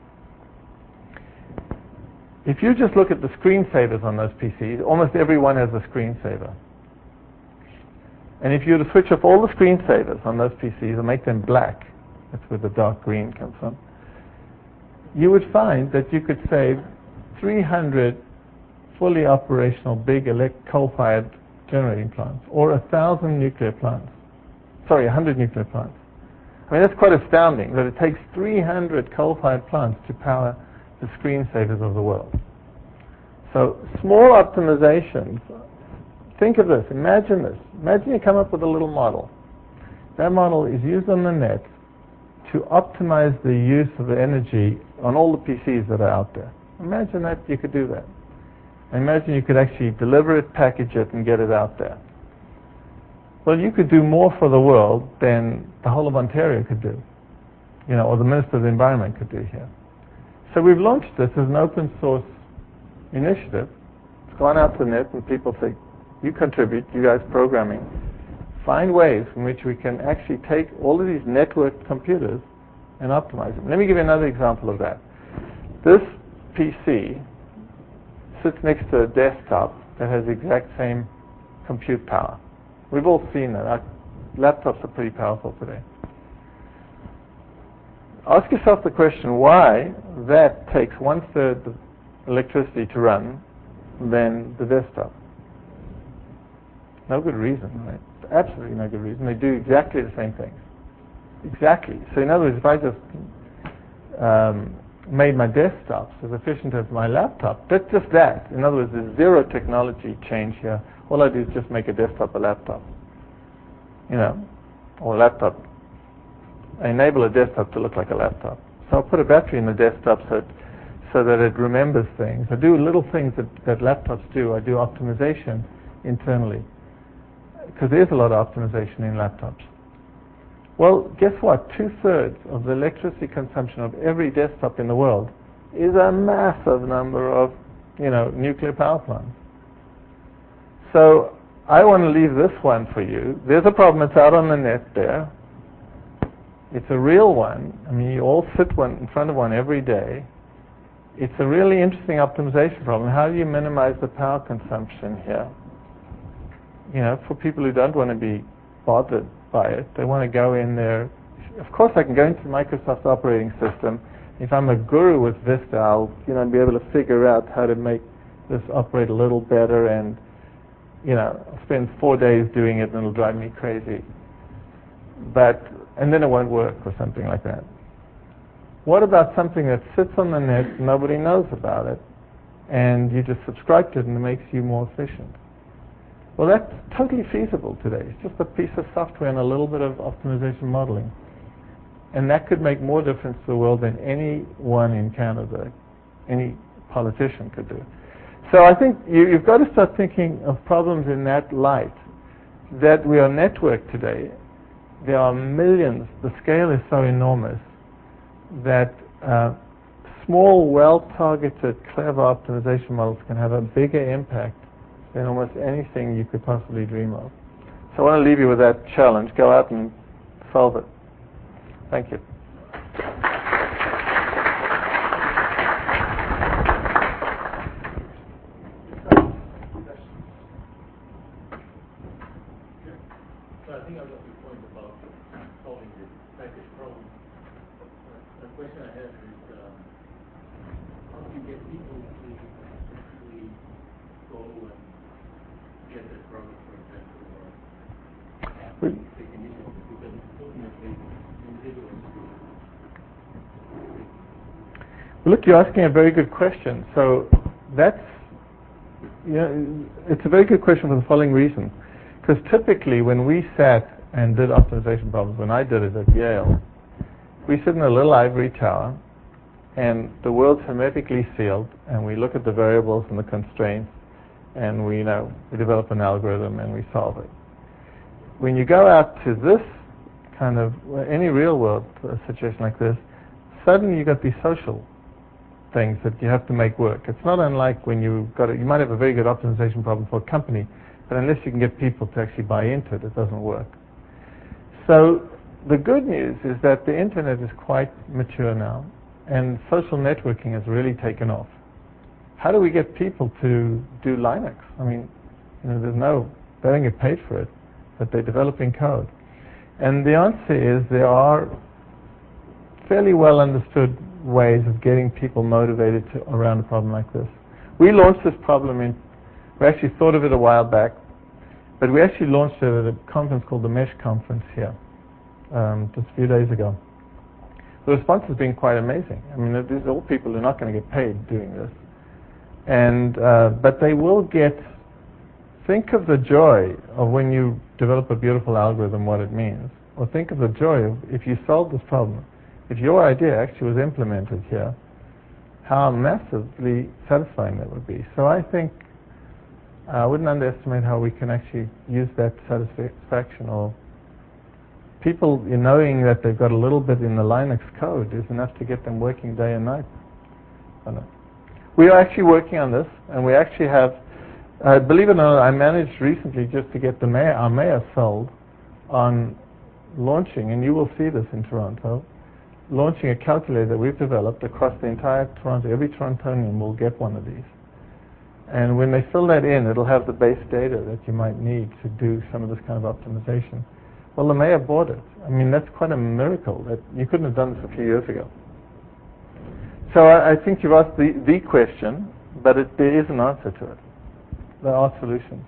[SPEAKER 1] If you just look at the screensavers on those P Cs, almost everyone has a screensaver. And if you were to switch off all the screensavers on those P Cs and make them black, that's where the dark green comes from, you would find that you could save three hundred fully operational big elect- coal-fired generating plants, or one thousand nuclear plants. Sorry, one hundred nuclear plants. I mean, that's quite astounding that it takes three hundred coal-fired plants to power the screensavers of the world. So small optimizations, think of this, imagine this. Imagine you come up with a little model. That model is used on the net to optimize the use of the energy on all the P Cs that are out there. Imagine that you could do that. Imagine you could actually deliver it, package it, and get it out there. Well, you could do more for the world than the whole of Ontario could do, you know, or the Minister of the Environment could do here. So we've launched this as an open source initiative. It's gone out to the net, and people say, you contribute, you guys programming. Find ways in which we can actually take all of these networked computers and optimize them. Let me give you another example of that. This P C sits next to a desktop that has the exact same compute power. We've all seen that. Our laptops are pretty powerful today. Ask yourself the question why that takes one-third the electricity to run than the desktop. No good reason, right? Absolutely no good reason. They do exactly the same things. Exactly. So in other words, if I just um, made my desktops as efficient as my laptop, that's just that. In other words, there's zero technology change here. All I do is just make a desktop a laptop. You know, or a laptop. I enable a desktop to look like a laptop. So I'll put a battery in the desktop so, it, so that it remembers things. I do little things that, that laptops do. I do optimization internally, because there's a lot of optimization in laptops. Well, guess what? Two-thirds of the electricity consumption of every desktop in the world is a massive number of, you know, nuclear power plants. So I want to leave this one for you. There's a problem. It's out on the net there. It's a real one. I mean, you all sit one in front of one every day. It's a really interesting optimization problem. How do you minimize the power consumption here? You know, for people who don't want to be bothered by it, they want to go in there. Of course, I can go into Microsoft operating system. If I'm a guru with Vista, I'll, you know, be able to figure out how to make this operate a little better, and, you know, I'll spend four days doing it, and it'll drive me crazy. But and then it won't work, or something like that. What about something that sits on the net, nobody knows about it, and you just subscribe to it, and it makes you more efficient? Well, that's totally feasible today. It's just a piece of software and a little bit of optimization modeling. And that could make more difference to the world than anyone in Canada, any politician could do. So I think you, you've got to start thinking of problems in that light, that we are networked today. There are millions. The scale is so enormous that uh, small, well-targeted, clever optimization models can have a bigger impact than almost anything you could possibly dream of. So I want to leave you with that challenge. Go out and solve it. Thank you.
[SPEAKER 2] So I think I got your point about solving the package problem. The question I have is, um, how do you get people to actually go and get that product, for example, or uh, take initiative? Because ultimately, individuals do.
[SPEAKER 1] Well, look, you're asking a very good question. So that's, you know, it's a very good question for the following reason. Because typically when we sat and did optimization problems, when I did it at Yale, we sit in a little ivory tower, and the world's hermetically sealed, and we look at the variables and the constraints, and we, you know, we develop an algorithm and we solve it. When you go out to this kind of, any real world situation like this, suddenly you've got these social things that you have to make work. It's not unlike when you've got a, you might have a very good optimization problem for a company, but unless you can get people to actually buy into it, it doesn't work. So the good news is that the internet is quite mature now, and social networking has really taken off. How do we get people to do Linux? I mean, you know, there's no, they don't get paid for it, but they're developing code. And the answer is there are fairly well understood ways of getting people motivated to, around a problem like this. We launched this problem in, we actually thought of it a while back, but we actually launched it at a conference called the Mesh Conference here, um, just a few days ago. The response has been quite amazing. I mean, these are all people who are not going to get paid doing this. And, uh, but they will get, think of the joy of when you develop a beautiful algorithm, what it means. Or think of the joy of if you solve this problem. If your idea actually was implemented here, how massively satisfying that would be. So I think I wouldn't underestimate how we can actually use that satisfaction, or people you knowing that they've got a little bit in the Linux code is enough to get them working day and night. We are actually working on this, and we actually have, uh, believe it or not, I managed recently just to get the Maya, our Maya sold on launching, and you will see this in Toronto, launching a calculator that we've developed across the entire Toronto. Every Torontonian will get one of these. And when they fill that in, it'll have the base data that you might need to do some of this kind of optimization. Well, the mayor bought it. I mean, that's quite a miracle. That you couldn't have done this a few years ago. So I, I think you've asked the, the question, but it, there is an answer to it. There are solutions.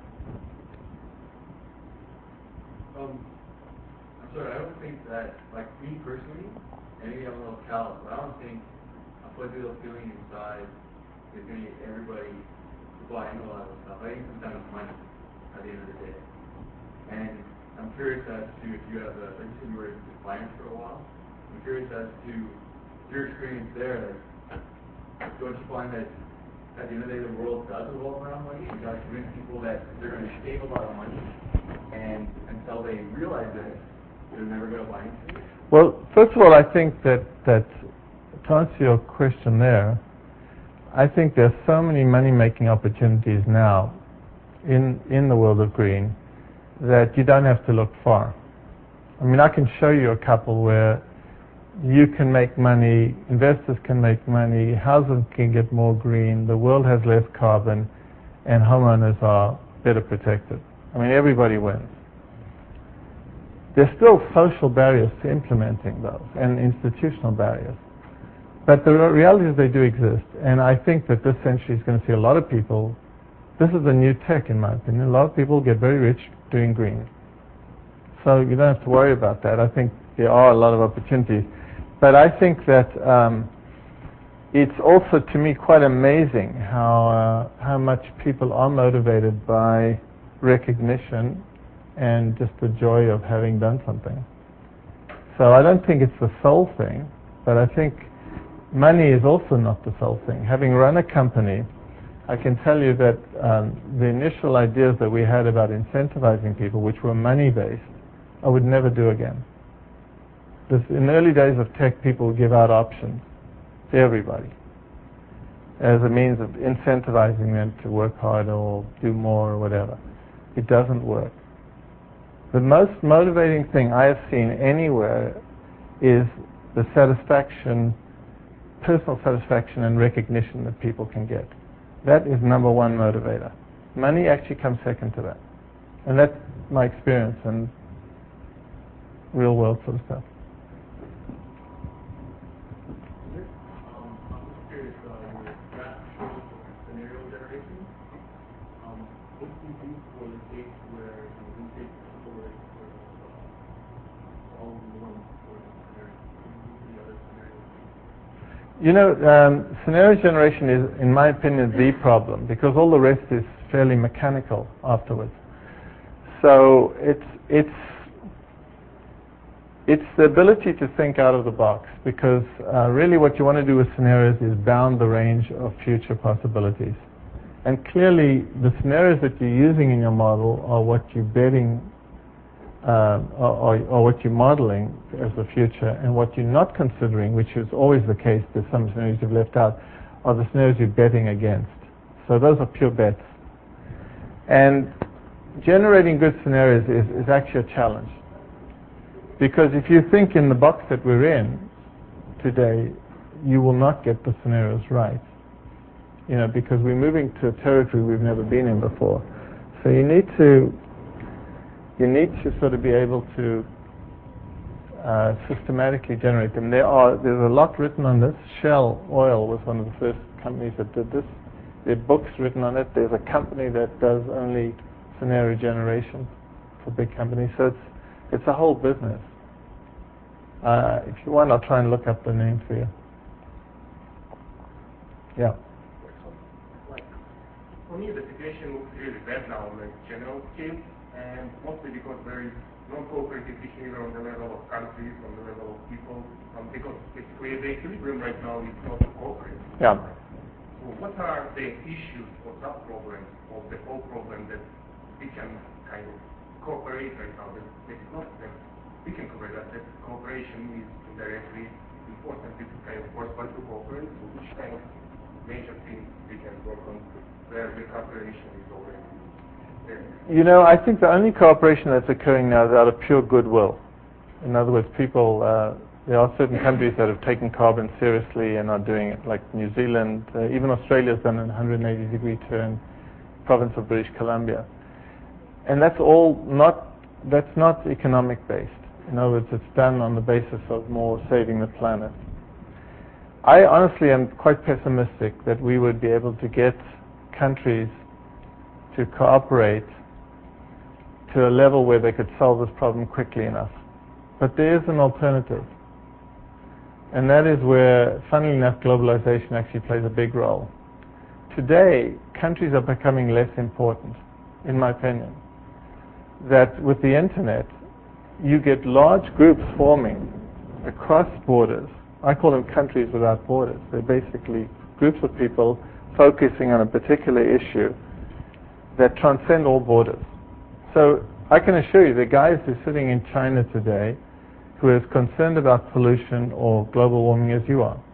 [SPEAKER 3] Um, I'm sorry, I don't think that, like me personally, and maybe I'm a little callous, but I don't think a fuzzy little feeling inside is going to get everybody to buy into a lot of stuff. I think sometimes it's money at the end of the day. And I'm curious as to if you have a, like you said you were in finance for a while, I'm curious as to your experience there. Like, don't you find that at the end of the day the world does revolve around money? You got to convince people that they're going to save a lot of money, and until they realize it, they're never going to buy into it?
[SPEAKER 1] Well, first of all, I think that, that to answer your question there, I think there are so many money-making opportunities now in, in the world of green that you don't have to look far. I mean, I can show you a couple where you can make money, investors can make money, houses can get more green, the world has less carbon, and homeowners are better protected. I mean, everybody wins. There's still social barriers to implementing those, and institutional barriers. But the reality is they do exist, and I think that this century is going to see a lot of people. This is the new tech, in my opinion. A lot of people get very rich doing green. So you don't have to worry about that. I think there are a lot of opportunities. But I think that um, it's also, to me, quite amazing how, uh, how much people are motivated by recognition and just the joy of having done something. So I don't think it's the sole thing, but I think money is also not the sole thing. Having run a company, I can tell you that um, the initial ideas that we had about incentivizing people, which were money-based, I would never do again. This, in the early days of tech, people would give out options to everybody as a means of incentivizing them to work harder or do more or whatever. It doesn't work. The most motivating thing I have seen anywhere is the satisfaction, personal satisfaction and recognition that people can get. That is number one motivator. Money actually comes second to that. And that's my experience and real world sort of stuff.
[SPEAKER 2] Um, I'm just curious, uh, your graph shows scenario generation. Um, what do you do for the case where you know, we take for for uh, all the ones for the scenario? What do you do for the other scenarios?
[SPEAKER 1] You know, um, scenario generation is, in my opinion, the problem, because all the rest is fairly mechanical afterwards. So it's it's it's the ability to think out of the box, because uh, really what you want to do with scenarios is bound the range of future possibilities. And clearly, the scenarios that you're using in your model are what you're betting, uh, or, or what you're modeling as the future, and what you're not considering, which is always the case, there's some scenarios you've left out, are the scenarios you're betting against. So those are pure bets. And generating good scenarios is, is actually a challenge. Because if you think in the box that we're in today, you will not get the scenarios right. You know, because we're moving to a territory we've never been in before. So you need to you need to sort of be able to uh, systematically generate them. There are there's a lot written on this. Shell Oil was one of the first companies that did this. There are books written on it. There's a company that does only scenario generation for big companies. So it's it's a whole business. Uh, if you want, I'll try and look up the name for you. Yeah.
[SPEAKER 4] Like, for me, the situation looks really bad now on a general scale, and mostly because there is non-cooperative behavior on the level of countries, on the level of people, um, because basically the equilibrium right now is not to cooperate.
[SPEAKER 1] Yeah.
[SPEAKER 4] So what are the issues or sub-problems of the whole problem that we can kind of cooperate right now? That, that is not that we can cooperate, that, that cooperation is indirectly important to kind of force one to cooperate. So which kind of major things we can work on where the cooperation is already there?
[SPEAKER 1] You know, I think the only cooperation that's occurring now is out of pure goodwill. In other words, people, uh, there are certain countries that have taken carbon seriously and are doing it, like New Zealand, uh, even Australia's done a one hundred eighty degree turn, province of British Columbia. And that's all not, that's not economic based. In other words, it's done on the basis of more saving the planet. I honestly am quite pessimistic that we would be able to get countries to cooperate to a level where they could solve this problem quickly enough. But there is an alternative. And that is where, funnily enough, globalization actually plays a big role. Today, countries are becoming less important, in my opinion. That with the internet, you get large groups forming across borders. I call them countries without borders. They're basically groups of people focusing on a particular issue that transcend all borders. So I can assure you the guys who are sitting in China today who are as concerned about pollution or global warming as you are,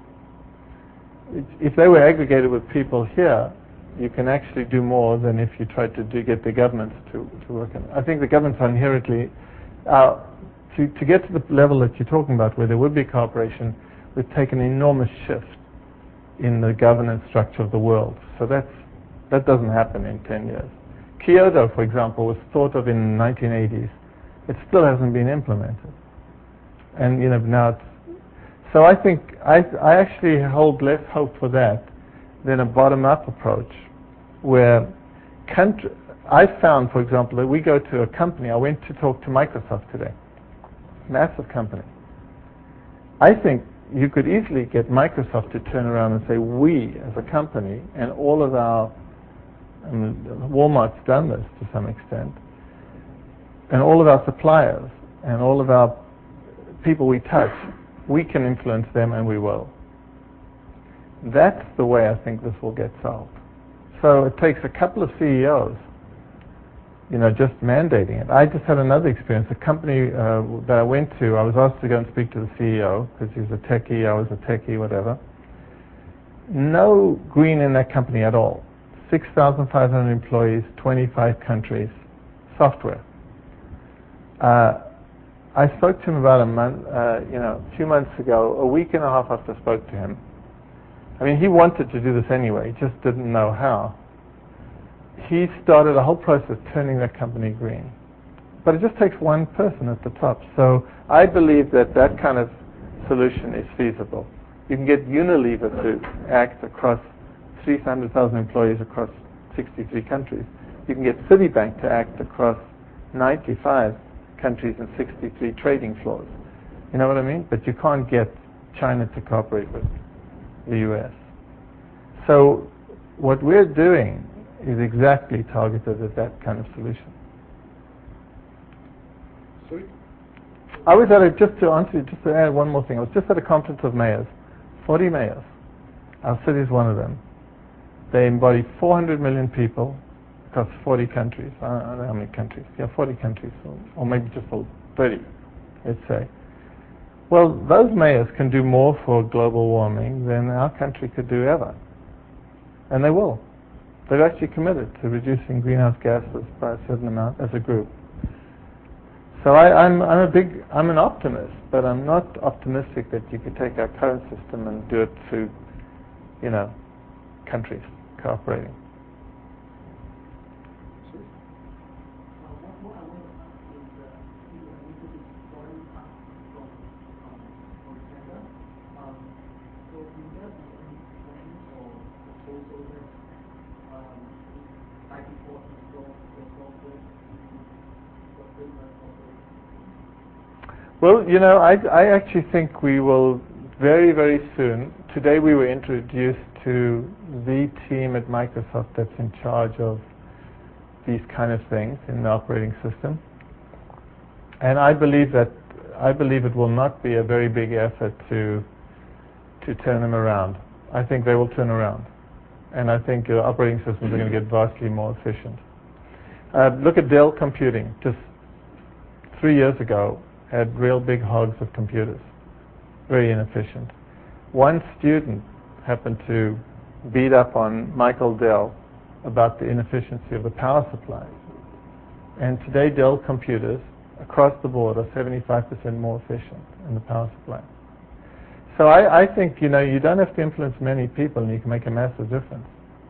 [SPEAKER 1] if they were aggregated with people here, you can actually do more than if you tried to do get the governments to, to work on it. I think the governments are inherently, uh, to, to get to the level that you're talking about where there would be cooperation, would take an enormous shift in the governance structure of the world. So that's, that doesn't happen in ten years. Kyoto, for example, was thought of in the nineteen eighties. It still hasn't been implemented. And you know now it's, so I think I, I actually hold less hope for that than a bottom-up approach where country, I found, for example, that we go to a company. I went to talk to Microsoft today, massive company. I think you could easily get Microsoft to turn around and say, we as a company, and all of our, I mean, Walmart's done this to some extent, and all of our suppliers and all of our people we touch, we can influence them, and we will. That's the way I think this will get solved. So it takes a couple of C E Os, you know, just mandating it. I just had another experience. A company uh, that I went to, I was asked to go and speak to the C E O because he was a techie, I was a techie, whatever. No green in that company at all. six thousand five hundred employees, twenty-five countries, software. Uh, I spoke to him about a month, uh, you know, a few months ago, a week and a half after I spoke to him. I mean, he wanted to do this anyway, he just didn't know how. He started a whole process turning that company green. But it just takes one person at the top. So I believe that that kind of solution is feasible. You can get Unilever to act across three hundred thousand employees across sixty-three countries. You can get Citibank to act across ninety-five countries and sixty-three trading floors. You know what I mean? But you can't get China to cooperate with the U S. So what we're doing is exactly targeted at that kind of solution.
[SPEAKER 4] Sorry?
[SPEAKER 1] I was at a, just to answer you, just to add one more thing, I was just at a conference of mayors, forty mayors. Our city is one of them. They embody four hundred million people across forty countries. I don't know how many countries. Yeah, forty countries, or, or maybe just thirty, let's say. Well, those mayors can do more for global warming than our country could do ever. And they will. They've actually committed to reducing greenhouse gases by a certain amount as a group. So I, I'm, I'm a big, I'm an optimist, but I'm not optimistic that you could take our current system and do it through, you know, countries cooperating. Well, you know, I, I actually think we will very, very soon. Today we were introduced to the team at Microsoft that's in charge of these kind of things in the operating system. and I believe that I believe it will not be a very big effort to to turn them around. I think they will turn around, and I think your operating systems are going to get vastly more efficient. Uh, look at Dell Computing. Just three years ago, had real big hogs of computers, very inefficient. One student happened to beat up on Michael Dell about the inefficiency of the power supply. And today Dell computers across the board are seventy-five percent more efficient in the power supply. So I, I think, you know, you don't have to influence many people and you can make a massive difference.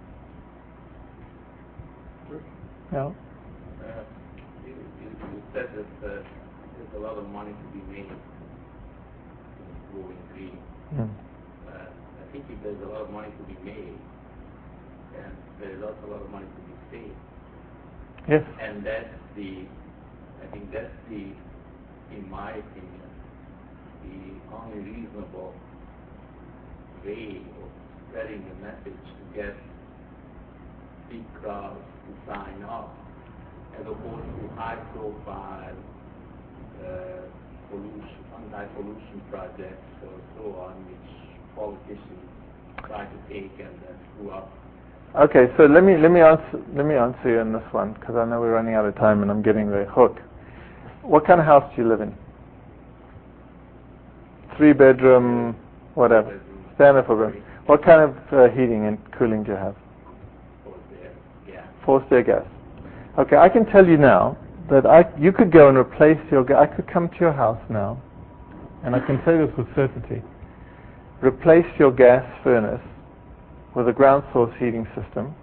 [SPEAKER 1] Yeah.
[SPEAKER 5] Uh, you, you, you said that uh, there's a lot of money to be made in growing green.
[SPEAKER 1] Mm.
[SPEAKER 5] Uh, I think if there's a lot of money to be made, and there's also a lot of money to be saved.
[SPEAKER 1] Yes.
[SPEAKER 5] And that's the, I think that's the, in my opinion, the only reasonable way of spreading the message to get big crowds to sign up, as opposed to high-profile uh, pollution, anti-pollution projects or so on, which politicians try to take and then screw up.
[SPEAKER 1] Okay, so let me let me answer let me answer you in this one, because I know we're running out of time and I'm getting the hook. What kind of house do you live in? Three bedroom, whatever. Standard four bedroom. What kind of uh, heating and cooling do you have? Forced air gas. Okay, I can tell you now that I you could go and replace your gas. I could come to your house now, and I can tell you this with certainty. Replace your gas furnace with a ground source heating system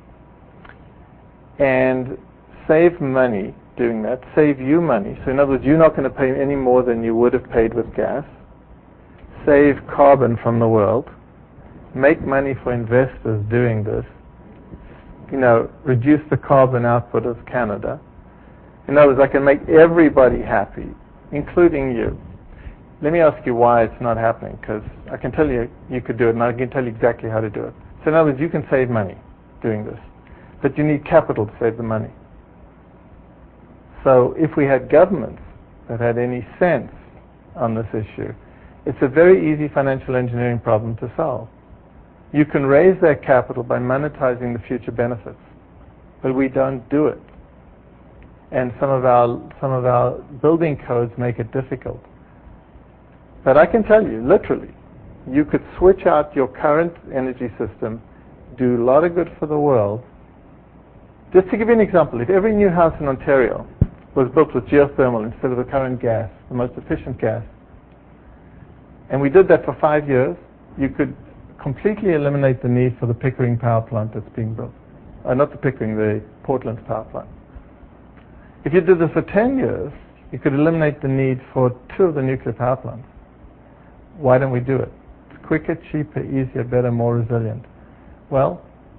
[SPEAKER 1] and save money doing that, save you money. So in other words, you're not going to pay any more than you would have paid with gas, save carbon from the world, make money for investors doing this, you know, reduce the carbon output of Canada. In other words, I can make everybody happy, including you. Let me ask you why it's not happening, because I can tell you you could do it, and I can tell you exactly how to do it. So in other words, you can save money doing this, but you need capital to save the money. So if we had governments that had any sense on this issue, it's a very easy financial engineering problem to solve. You can raise that capital by monetizing the future benefits, but we don't do it. And some of our some of our building codes make it difficult. But I can tell you, literally, you could switch out your current energy system, do a lot of good for the world. Just to give you an example, if every new house in Ontario was built with geothermal instead of the current gas, the most efficient gas, and we did that for five years, you could completely eliminate the need for the Pickering power plant that's being built. Uh, not the Pickering, the Portland power plant. If you did this for ten years, you could eliminate the need for two of the nuclear power plants. Why don't we do it? It's quicker, cheaper, easier, better, more resilient. Well,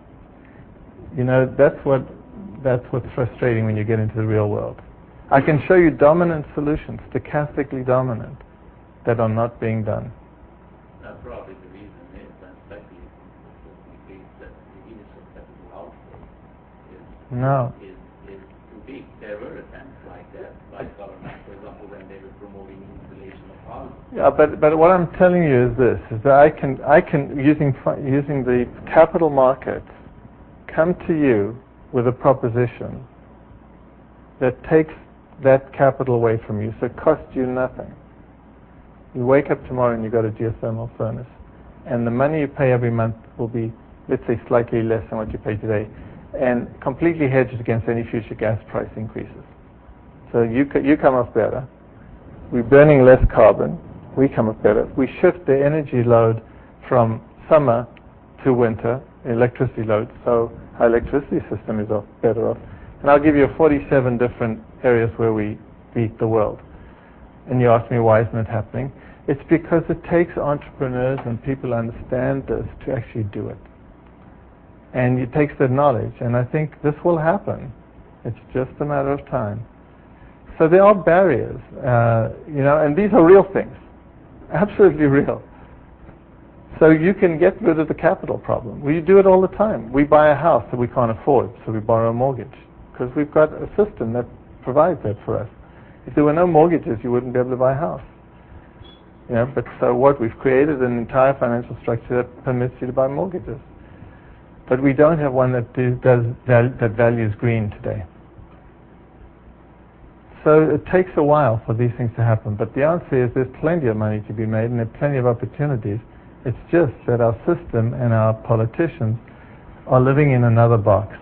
[SPEAKER 1] you know, that's what that's what's frustrating when you get into the real world. I can show you dominant solutions, stochastically dominant, that are not being done.
[SPEAKER 5] That's probably the reason is, and secondly, the case that the initial capital outlay is,
[SPEAKER 1] No.
[SPEAKER 5] is, is too big. There were attempts like that by government, for example, when they were promoting installation of houses.
[SPEAKER 1] Yeah, but but what I'm telling you is this: is that I can I can using using the capital markets come to you with a proposition that takes that capital away from you, so it costs you nothing. You wake up tomorrow and you got a geothermal furnace, and the money you pay every month will be, let's say, slightly less than what you pay today, and completely hedged against any future gas price increases. So you you come off better. We're burning less carbon. We come off better. We shift the energy load from summer to winter, electricity load, so our electricity system is off, better off. And I'll give you forty-seven different areas where we beat the world. And you ask me, why isn't it happening? It's because it takes entrepreneurs and people who understand this to actually do it. And it takes the knowledge, and I think this will happen. It's just a matter of time. So there are barriers, uh, you know, and these are real things, absolutely real. So you can get rid of the capital problem. We do it all the time. We buy a house that we can't afford, so we borrow a mortgage, because we've got a system that provides that for us. If there were no mortgages, you wouldn't be able to buy a house. You know, but so what? We've created an entire financial structure that permits you to buy mortgages. But we don't have one that do, does val, that values green today. So it takes a while for these things to happen. But the answer is there's plenty of money to be made and there are plenty of opportunities. It's just that our system and our politicians are living in another box.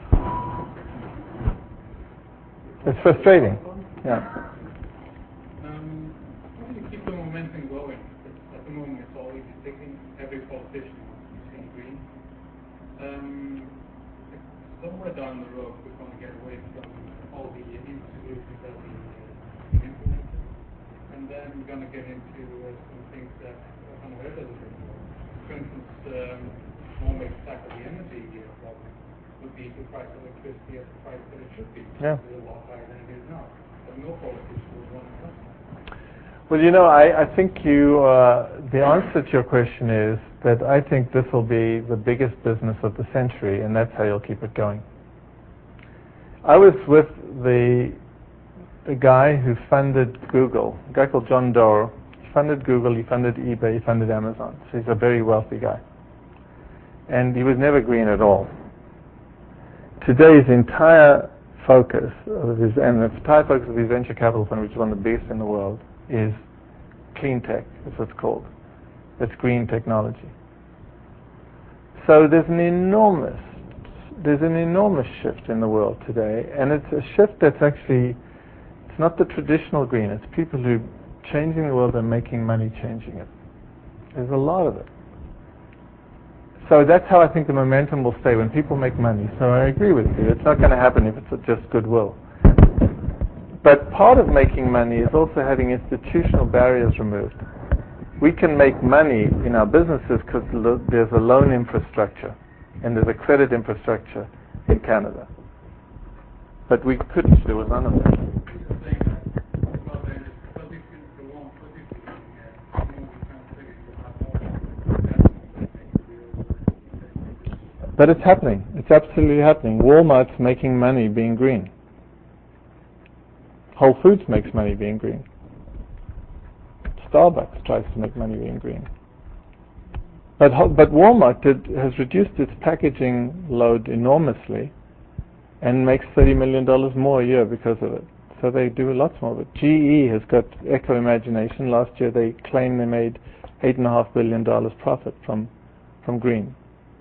[SPEAKER 1] It's frustrating. Yeah.
[SPEAKER 2] Um, how do you keep the momentum going? At the moment, it's all easy picking. Every politician is in green. Um, somewhere down the road, we're going to get away from all the new solutions that we uh, implemented, and then we're going to get into uh, some things that are kind of hurt us a bit more. For instance, um, one way to tackle the energy uh, problem would be to price electricity at the price that it should be.
[SPEAKER 1] Yeah.
[SPEAKER 2] It's a lot higher than it is now. But no politician would want to touch that.
[SPEAKER 1] Well, you know, I, I think you, uh, the answer to your question is that I think this will be the biggest business of the century, and that's how you'll keep it going. I was with the, the guy who funded Google, a guy called John Doerr. He funded Google, he funded eBay, he funded Amazon. So he's a very wealthy guy. And he was never green at all. Today's entire focus of his, and the entire focus of his venture capital fund, which is one of the biggest in the world, is clean tech, that's what it's called. It's green technology. So there's an enormous, there's an enormous shift in the world today, and it's a shift that's actually, it's not the traditional green, it's people who are changing the world and making money changing it. There's a lot of it. So that's how I think the momentum will stay, when people make money. So I agree with you. It's not going to happen if it's just goodwill. But part of making money is also having institutional barriers removed. We can make money in our businesses because lo- there's a loan infrastructure and there's a credit infrastructure in Canada. But we couldn't. There was none of that. But it's happening. It's absolutely happening. Walmart's making money being green. Whole Foods makes money being green. Starbucks tries to make money being green. But but Walmart did, has reduced its packaging load enormously and makes thirty million dollars more a year because of it. So they do lots more of it. G E has got Eco Imagination. Last year they claimed they made eight point five billion dollars profit from, from green.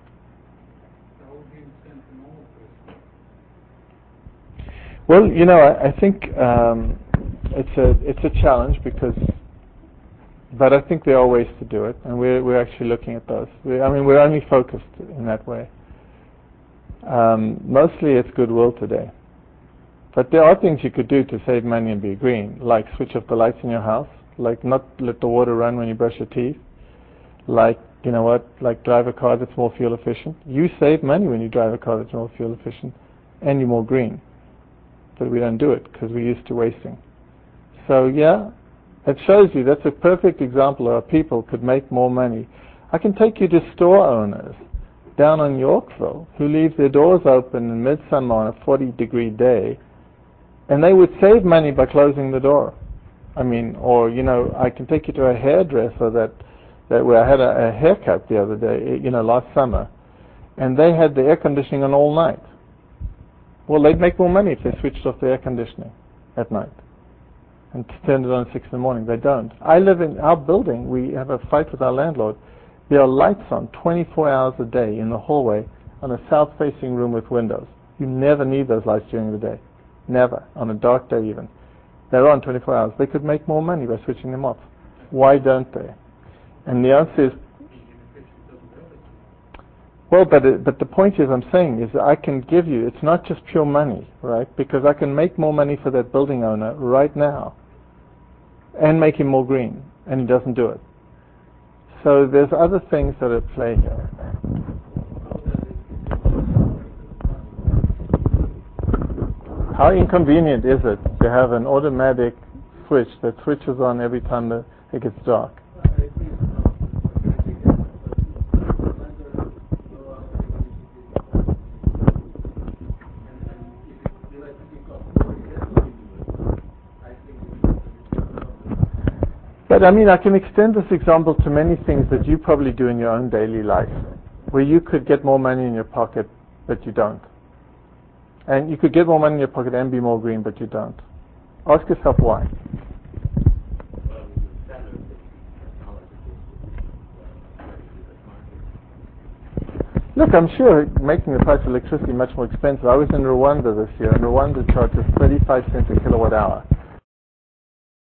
[SPEAKER 1] Well, you know, I, I think um, it's a it's a challenge because, but I think there are ways to do it, and we're we're actually looking at those. We, I mean, we're only focused in that way. Um, mostly, it's goodwill today, but there are things you could do to save money and be green, like switch off the lights in your house, like not let the water run when you brush your teeth, like you know what, like drive a car that's more fuel efficient. You save money when you drive a car that's more fuel efficient, and you're more green. But we don't do it because we're used to wasting. So yeah, it shows you that's a perfect example of how people could make more money. I can take you to store owners down on Yorkville who leave their doors open in midsummer on a forty degree day, and they would save money by closing the door. I mean, or you know, I can take you to a hairdresser that that where I had a, a haircut the other day, you know, last summer, and they had the air conditioning on all night. Well, they'd make more money if they switched off the air conditioning at night and turned it on at six in the morning. They don't. I live in our building. We have a fight with our landlord. There are lights on twenty-four hours a day in the hallway on a south-facing room with windows. You never need those lights during the day. Never. On a dark day even. They're on twenty-four hours. They could make more money by switching them off. Why don't they? And the answer is, well, but it, but the point is, I'm saying is that I can give you, it's not just pure money, right? Because I can make more money for that building owner right now and make him more green, and he doesn't do it. So there's other things that are at play here. How inconvenient is it to have an automatic switch that switches on every time that it gets dark? But I mean, I can extend this example to many things that you probably do in your own daily life, where you could get more money in your pocket, but you don't. And you could get more money in your pocket and be more green, but you don't. Ask yourself why.
[SPEAKER 5] Well, the standard of technology is
[SPEAKER 1] Look, I'm sure making the price of electricity much more expensive. I was in Rwanda this year, and Rwanda charges thirty-five cents a kilowatt hour.